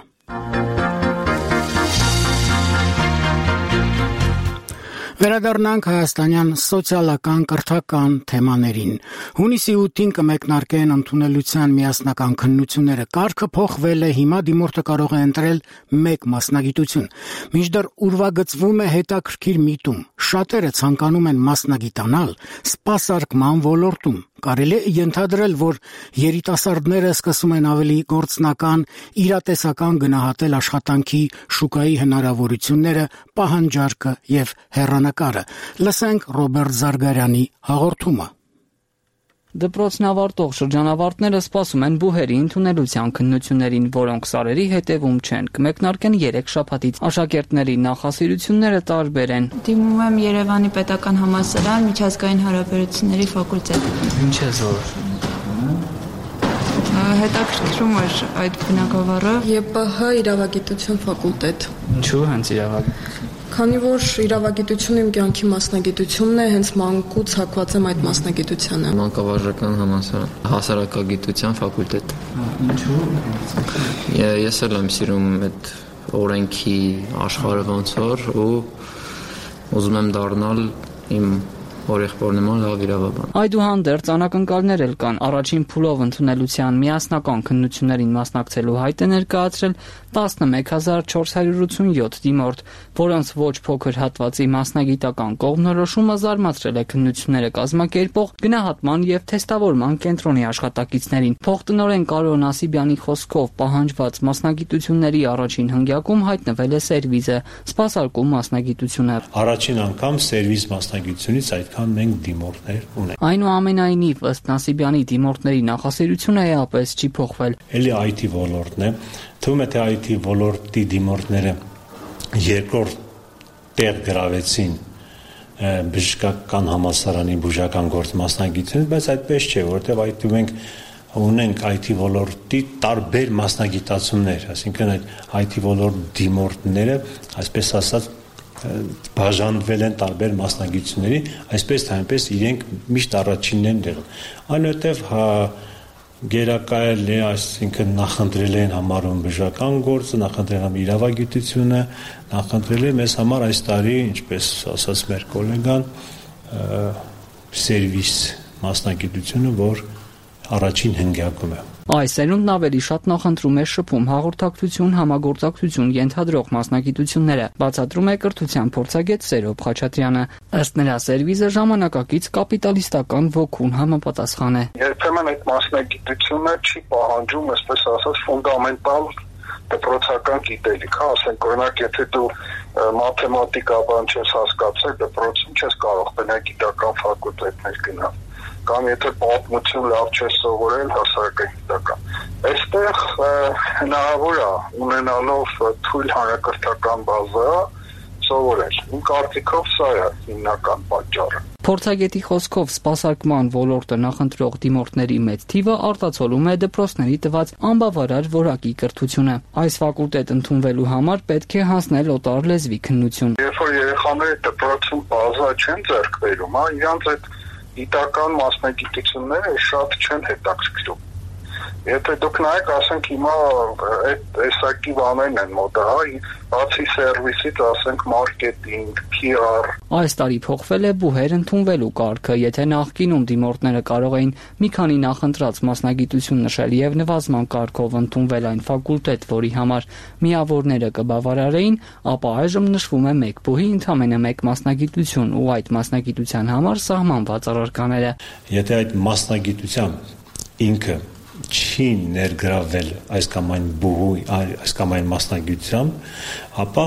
[SPEAKER 1] Վերադառնանք հայաստանյան սոցիալական կրթական թեմաներին։ Հունիսի ութին կմեկնարկեն ընդունելության միասնական քննությունները։ Կարգը փոխվել է, հիմա դիմորդը կարող է ընտրել մեկ մասնագիտություն։ Մինչդեռ ուրվագծվում է հետաքրքիր միտում։ Շատերը ցանկանում են մասնագիտանալ սպասարկման ոլորտում։ Կարելի է ենթադրել, որ երիտասարդները սկսում են ավելի գործնական, իրատեսական գնահատել աշխատանքի շուկայի հնարավորությունները, պահանջարկը եւ հեռանկարը։ Լսենք Ռոբերտ Զարգարյանի հաղորդումը։
[SPEAKER 9] Դպրոցն ավարտող շրջանավարտները սպասում են բուհերի ընդունելության քննություններին, որոնք սարերի հետևում չեն։ Կմեկնարկեն երեք շաբաթից։ Աշակերտների նախասիրությունները տարբեր են։
[SPEAKER 10] Դիմում եմ Երևանի պետական համալսարան միջազգային հարաբերությունների ֆակուլտետ։
[SPEAKER 9] Ինչ է զոր։
[SPEAKER 10] Հետաքրքրում էր այդ բնագավառը։ ԵՊՀ իրավագիտություն ֆակուլտետ։
[SPEAKER 9] Ինչու հենց իրավագիտություն։
[SPEAKER 10] Քանի որ իրավագիտությունը իմ կյանքի մասնագիտությունն է, հենց մանկուց հակված եմ այդ մասնագիտությանը։
[SPEAKER 23] Մանկավարժական համալսարան, հասարակագիտության ֆակուլտետ։
[SPEAKER 9] Ինչու։
[SPEAKER 23] Ես էլ եմ սիրում այդ օրենքի աշխարհը ոնց որ ու ուզում եմ դառնալ իմ օրեղբոր նման լավ իրավաբան։
[SPEAKER 9] Այդուհանդերձ անակնկալներ էլ կան։ Առաջին փուլով ընդունելության միասնական քննություններին մասնակցելու հայտ է ներկայացրել տասնմեկ հազար չորս հարյուր ութսունյոթ դիմորդ, որոնց ոչ փոքր հատվածի մասնագիտական կողմնորոշումը զարմացրել է քննությունները կազմակերպող գնահատման եւ թեստավորման կենտրոնի աշխատակիցներին։ Փոխտնօրեն Կարոն Ասիբյանի խոսքով պահանջված մասնագիտությունների առաջին հնգյակում հայտնվել է սերվիզը, սպասարկում մասնագիտությունը։
[SPEAKER 24] Առաջին անգամ սերվիզ մասնագիտությունից այդքան մենք դիմորդներ ունենք։
[SPEAKER 9] Այնուամենայնիվ, ըստ Ասիբյանի, դիմորդների նախասիրությունը էապես չի փոխվել։
[SPEAKER 24] Էլի այ թի ոլորտն է, թվում է թե այ թի ոլորտի դիմորդները երկրորդ տեղ գրավեցին բժշկական համալսարանի բուժական գործ մասնագիտություն, բայց այդպես չէ, որովհետև այ թի մենք ունենք այ թի ոլորտի տարբեր մասնագիտացումներ, այսինքն այդ այ թի ոլորտ դիմորդները, այսպես ասած, բաժանվել են տարբեր մասնագիտությունների, այսպես թե այնպես իրենք միշտ առաջինն են եղել։ Այնուհետև հա գերակայել է, այսինքն նախընտրել են համարում բժշկական գործը, նախընտրել են իրավագիտությունը, նախընտրել է մեզ համար այս տարի, ինչպես ասաց մեր գոլեգան, սերվիս մասնագիտությունը, որ առաջին հնգյակում է։
[SPEAKER 9] Այս սերունդն ավելի շատ նախընտրում է շփում, հաղորդակցություն, համագործակցություն ենթադրող մասնագիտությունները, բացատրում է կրթության փորձագետ Սերոբ Խաչատրյանը։ Ըստ նրա, սերվիզը ժամանակակից կապիտալիստական ոգուն համապատասխան է։
[SPEAKER 25] Երբեմն այդ մասնագիտությունը չի պահանջում, այսպես ասած, ֆունդամենտալ դպրոցական գիտելիք, հա, ասենք օրինակ, եթե դու մաթեմատիկաբան չես հասկացել, դպրոցում չես կարող բնագիտական ֆակուլտետներ գնալ, կամ եթե պատմություն լավ չես սովորել, հասարակագիտական։ Այստեղ հնարավոր է ունենալով թույլ հանրակրթական բազա սովորել։ Իմ կարծիքով սա է հիմնական պատճառը։
[SPEAKER 9] Փորձագետի խոսքով սպասարկման ոլորտը նախընտրող դիմորդների մեծ թիվը արտացոլում է դպրոցների տված անբավարար որակի կրթությունը։ Այս ֆակուլտետ ընդունվելու համար պետք է հասնել օտար լեզվի քննություն։
[SPEAKER 25] Երբ որ երեխաները դպրոցում բազա չեն ձեռք բերում, հա, իրանց այդ գիտական մասնագիտությունները շատ չեն հետաքրքրում։ Եթե դուք նայեք, ասենք հիմա այդ տեսակի բաներն են մոտը, հա, բացի սերվիսից, ասենք մարքեթինգ, P R։
[SPEAKER 9] Այս տարի փոխվել է բուհեր ընդունվելու կարգը, եթե նախկինում դիմորդները կարող էին մի քանի նախընտրած մասնագիտություն նշել եւ նվազման կարգով ընդունվել այն ֆակուլտետ, որի համար միավորները կբավարարեին, ապա այժմ նշվում է մեկ բուհի ընդամենը մեկ մասնագիտություն ու այդ մասնագիտության համար սահմանված առարկաները։
[SPEAKER 24] Եթե այդ մասնագիտությամբ ինքը չի ներգրավել այս կամ այն բուհու, այս կամ այն մասնագիտությամբ, ապա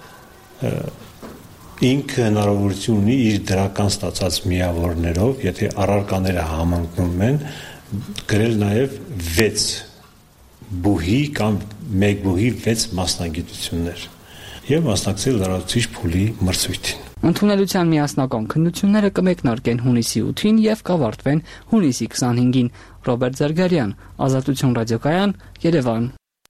[SPEAKER 24] ինքը հնարավորություն ունի իր դրական ստացած միավորներով, եթե առարկաները համընկնում են, գրել նաև վեց բուհի կամ մեկ բուհի վեց մասնագիտություններ եւ մասնակցել լրացուցիչ փուլի մրցույթին։
[SPEAKER 9] Ընդունելության միասնական քննությունները կմեկնարկեն հունիսի ութին եւ կավարտվեն հունիսի քսանհինգին։ Ռոբերտ Զարգարյան, Ազատություն ռադիոկայան, Երևան։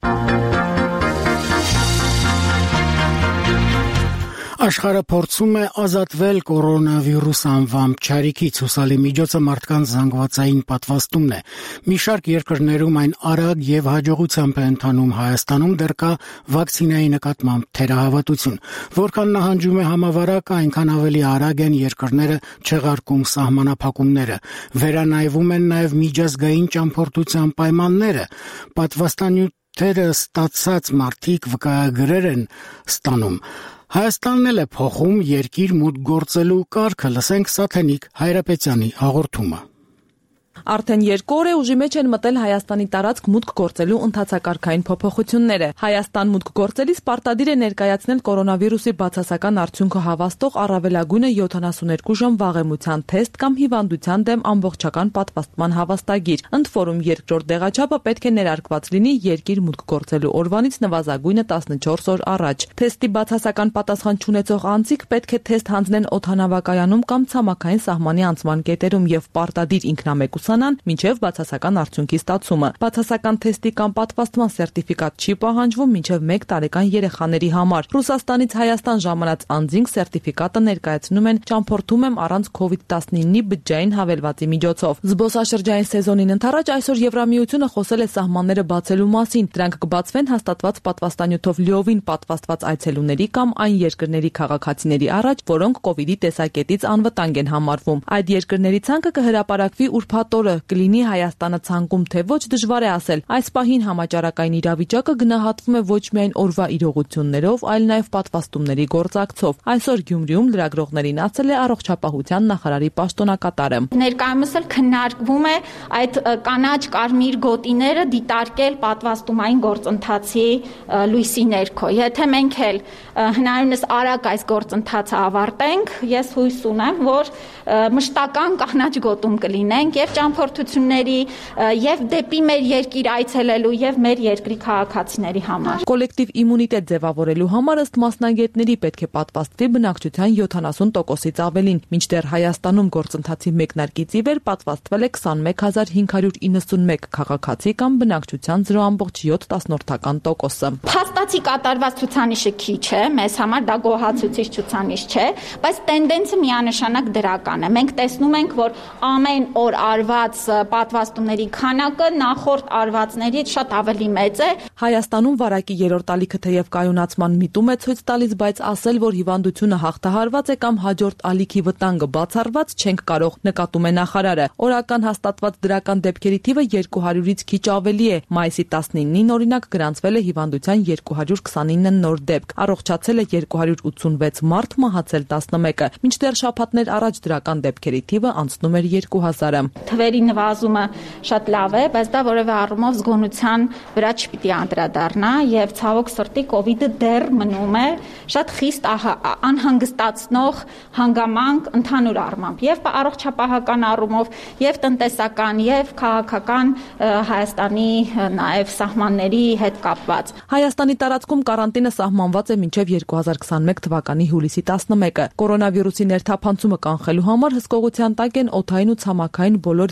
[SPEAKER 1] Աշխարհը փորձում է ազատվել կորոնավիրուս անվամբ չարիքից, հուսալի միջոցը մարդկանց զանգվածային պատվաստումն է։ Մի շարք երկրներում այն արագ եւ հաջողությամբ է ընթանում, Հայաստանում դեռ կա վակցինայի նկատմամբ թերահավատություն։ Որքան նահանջում է համավարակը, այնքան ավելի արագ են երկրները չեղարկում սահմանափակումները։ Վերանայվում են նաեւ միջազգային ճամփորդության պայմանները։ Պատվաստանյութերը ստացած մարդիկ վկայագրեր են ստանում։ Հայաստանն էլ է փոխում երկիր մուտք գործելու կարգը, լսենք Սաթենիկ Հայրապետյանի հաղորդումը։
[SPEAKER 5] Արդեն երկու օր է ուժի մեջ են մտել Հայաստանի տարածք մուտք գործելու ընթացակարգային փոփոխությունները։ Հայաստան մուտք գործելիս պարտադիր է ներկայացնել կորոնավիրուսի բացասական արդյունքը հավաստող առավելագույնը յոթանասունեքու ժամ վաղեմության թեստ կամ հիվանդության դեմ ամբողջական պատվաստման հավաստագիր։ Ընդ որում երկրորդ դեղաչափը պետք է ներարկված լինի երկիր մուտք գործելու օրվանից նվազագույնը տասնչորս օր առաջ։ Թեստի բացասական պատասխան չունեցող անձիկ պետք է թեստ հանձնեն օդանավակայանում կամ ցամաքային սահմանի անցման կետերում եւ պարտադիր ինքնամեկ մինչև բացասական արդյունքի ստացումը։ Բացասական թեստի կամ պատվաստման սերտիֆիկատ չի պահանջվում մինչև մեկ տարեկան երեխաների համար։ Ռուսաստանից Հայաստան ժամանած անձինք սերտիֆիկատը ներկայացնում են ճամփորդում եմ առանց քովիդ տասնինի բջջային հավելվածի միջոցով։ Զբոսաշրջային սեզոնին ընդառաջ այսօր Եվրամիությունը խոսել է սահմանները բացելու մասին։ Դրանք կբացվեն հաստատված պատվաստանյութով լիովին պատվաստված այցելուների կամ այն երկրների քաղաքացիների առաջ, որոնք կովիդի տեսակետից անվտանգ են համարվում։ Այդ երկրների ցանկը կհրապարակվի ուրբաթ օրը կլինի Հայաստանը ցանկում թե ոչ դժվար է ասել։ Այս պահին համաճարակային իրավիճակը գնահատվում է ոչ միայն օրվա իրողություններով, այլ նաև պատվաստումների գործակցով։ Այսօր Գյումրիում լրագրողներին ասել է առողջապահության նախարարի պաշտոնակատարը։
[SPEAKER 8] Ներկայումս էլ քննարկվում է այդ կանաչ կարմիր գոտիները դիտարկել պատվաստումային գործընթացի լույսի ներքո։ Եթե մենք էլ հնարավորինս արագ այս գործընթացը ավարտենք, ես հույս ունեմ, որ մշտական կանաչ գոտում կլինենք եւ ճամփորդությունների եւ դեպի մեր երկիր այցելելու եւ մեր երկրի քաղաքացիների համար։
[SPEAKER 5] Կոլեկտիվ իմունիտետ ձևավորելու համար ըստ մասնագետների պետք է պատվաստվի բնակչության յոթանասուն տոկոսից ավելին, մինչդեռ Հայաստանում գործընթացի մեկնարկից ի վեր պատվաստվել է քսանմեկ հազար հինգ հարյուր իննսունմեկ քաղաքացի կամ բնակչության զրո կόμμα յոթ տոկոսը։
[SPEAKER 8] Փաստացի կատարված ցուցանիշը քիչ է, մեզ համար դա գոհացուցիչ ցուցանիշ չէ, բայց տենդենսը միանշանակ դրական է։ Մենք տեսնում ենք, որ ամեն օր արված պատվաստումների քանակը նախորդ արվածներից շատ ավելի մեծ է։
[SPEAKER 5] Հայաստանում վարակի երրորդ ալիքը թեև կայունացման միտում է ցույց տալիս, բայց ասել, որ հիվանդությունը հաղթահարված է կամ հաջորդ ալիքի վտանգը բացառված չենք կարող, նկատում է նախարարը։ Օրական հաստատված դրական դեպքերի թիվը երկու հարյուրից քիչ ավելի է։ Մայիսի տասնինին օրինակ գրանցվել է հիվանդության երկու հարյուր քսանինը նոր դեպք։ Առողջացել է երկու հարյուր ութսունվեց մարդ, մահացել տասնմեկը։ Մինչդեռ շաբաթներ առաջ դրական դեպքերի թիվը անցնում էր երկու հազարը։
[SPEAKER 8] Թվերի նվազումը շատ լավ է, բայց դա որևէ առումով զգոնության վրա չպիտի անդրադառնա եւ ցավոք սրտի կովիդը դեռ մնում է շատ խիստ անհանգստացնող հանգամանք ընդհանուր առմամբ եւ առողջապահական առումով եւ տնտեսական եւ քաղաքական Հայաստանի նաեւ սահմանների հետ կապված։
[SPEAKER 5] Հայաստանի տարածքում կարանտինը սահմանված է մինչև երկու հազար քսանմեկ թվականի հուլիսի տասնմեկը։ Կորոնավիրուսի ներթափանցումը կանխելու համար հսկողության տակ են օդային ու ցամաքային բոլոր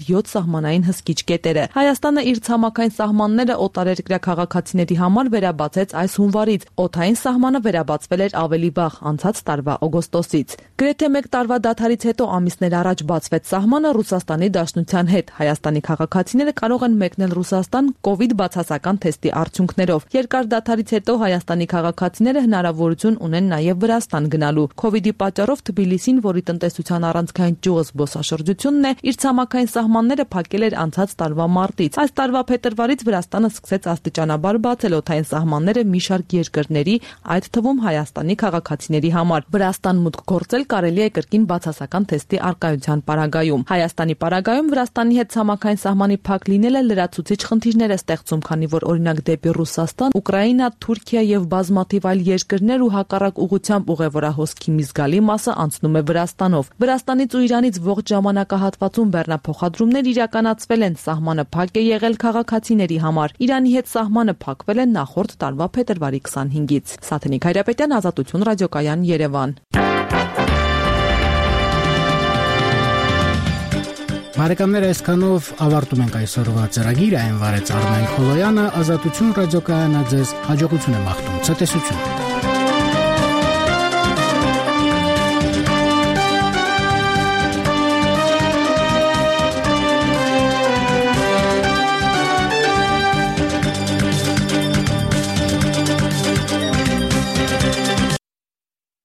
[SPEAKER 4] յոթ սահմանային հսկիչ կետերը։ Հայաստանը իր ցամաքային սահմանները օտարերկրյա քաղաքացիների համար վերաբացեց այս հունվարից։ Օդային սահմանը վերաբացվել էր ավելի վաղ, անցած տարվա օգոստոսից։ Գրեթե մեկ տարվա դադարից հետո ամիսներ առաջ բացվեց սահմանը Ռուսաստանի Դաշնության հետ։ Հայաստանի քաղաքացիները կարող են մեկնել Ռուսաստան կովիդ բացասական թեստի արդյունքներով։ Երկար դադարից հետո Հայաստանի քաղաքացիները հնարավորություն ունեն նաև Վրաստան գնալու։ Կովիդի պատճառով Թբիլիսին, որի տնտեսության առանցքային ճյուղը զբոսաշրջությունն է, իր ցամաքային սահմանները փակել էր անցած տարվա մարտից։ Այս տարվա փետրվարից Վրաստանը սկսեց աստիճանաբար բացել օդային սահմանները մի շարք երկրների, այդ թվում Հայաստանի քաղաքացիների համար։ Վրաստան մուտք գործել կարելի է կրկին բացասական թեստի առկայության պարագայում։ Հայաստանի պարագայում Վրաստանի հետ ցամաքային սահմանի փակ լինելը լրացուցիչ խնդիրներ է ստեղծում, քանի որ օրինակ դեպի Ռուսաստան, Ուկրաինա, Թուրքիա եւ բազմաթիվ այլ երկրներ ու հակառակ ուղղությամբ ուղևորահոսքի մի զգալի մասը անցնում է Վրաստանով։ Վրաստանից ու Իրանից ողջ ժամանակահատվածում բեռնափոխադրումներ իրականացվել են, սահմանը փակ է եղել քաղաքացիների համար։ Իրանի հետ սահմանը փակվել է նախորդ տարվա փետրվարի քսանհինգից։ Սաթենիկ Հայրապետյան, Ազատություն ռադիոկայան, Երևան։
[SPEAKER 1] Բարեկամներ, այսքանով ավարտում ենք այսօրվա ծրագիրը, այն վարեց Արմեն Խոլոյանը, Ազատություն ռադիոկայանը ձեզ հաջողություն է մաղթում, ցտեսություն։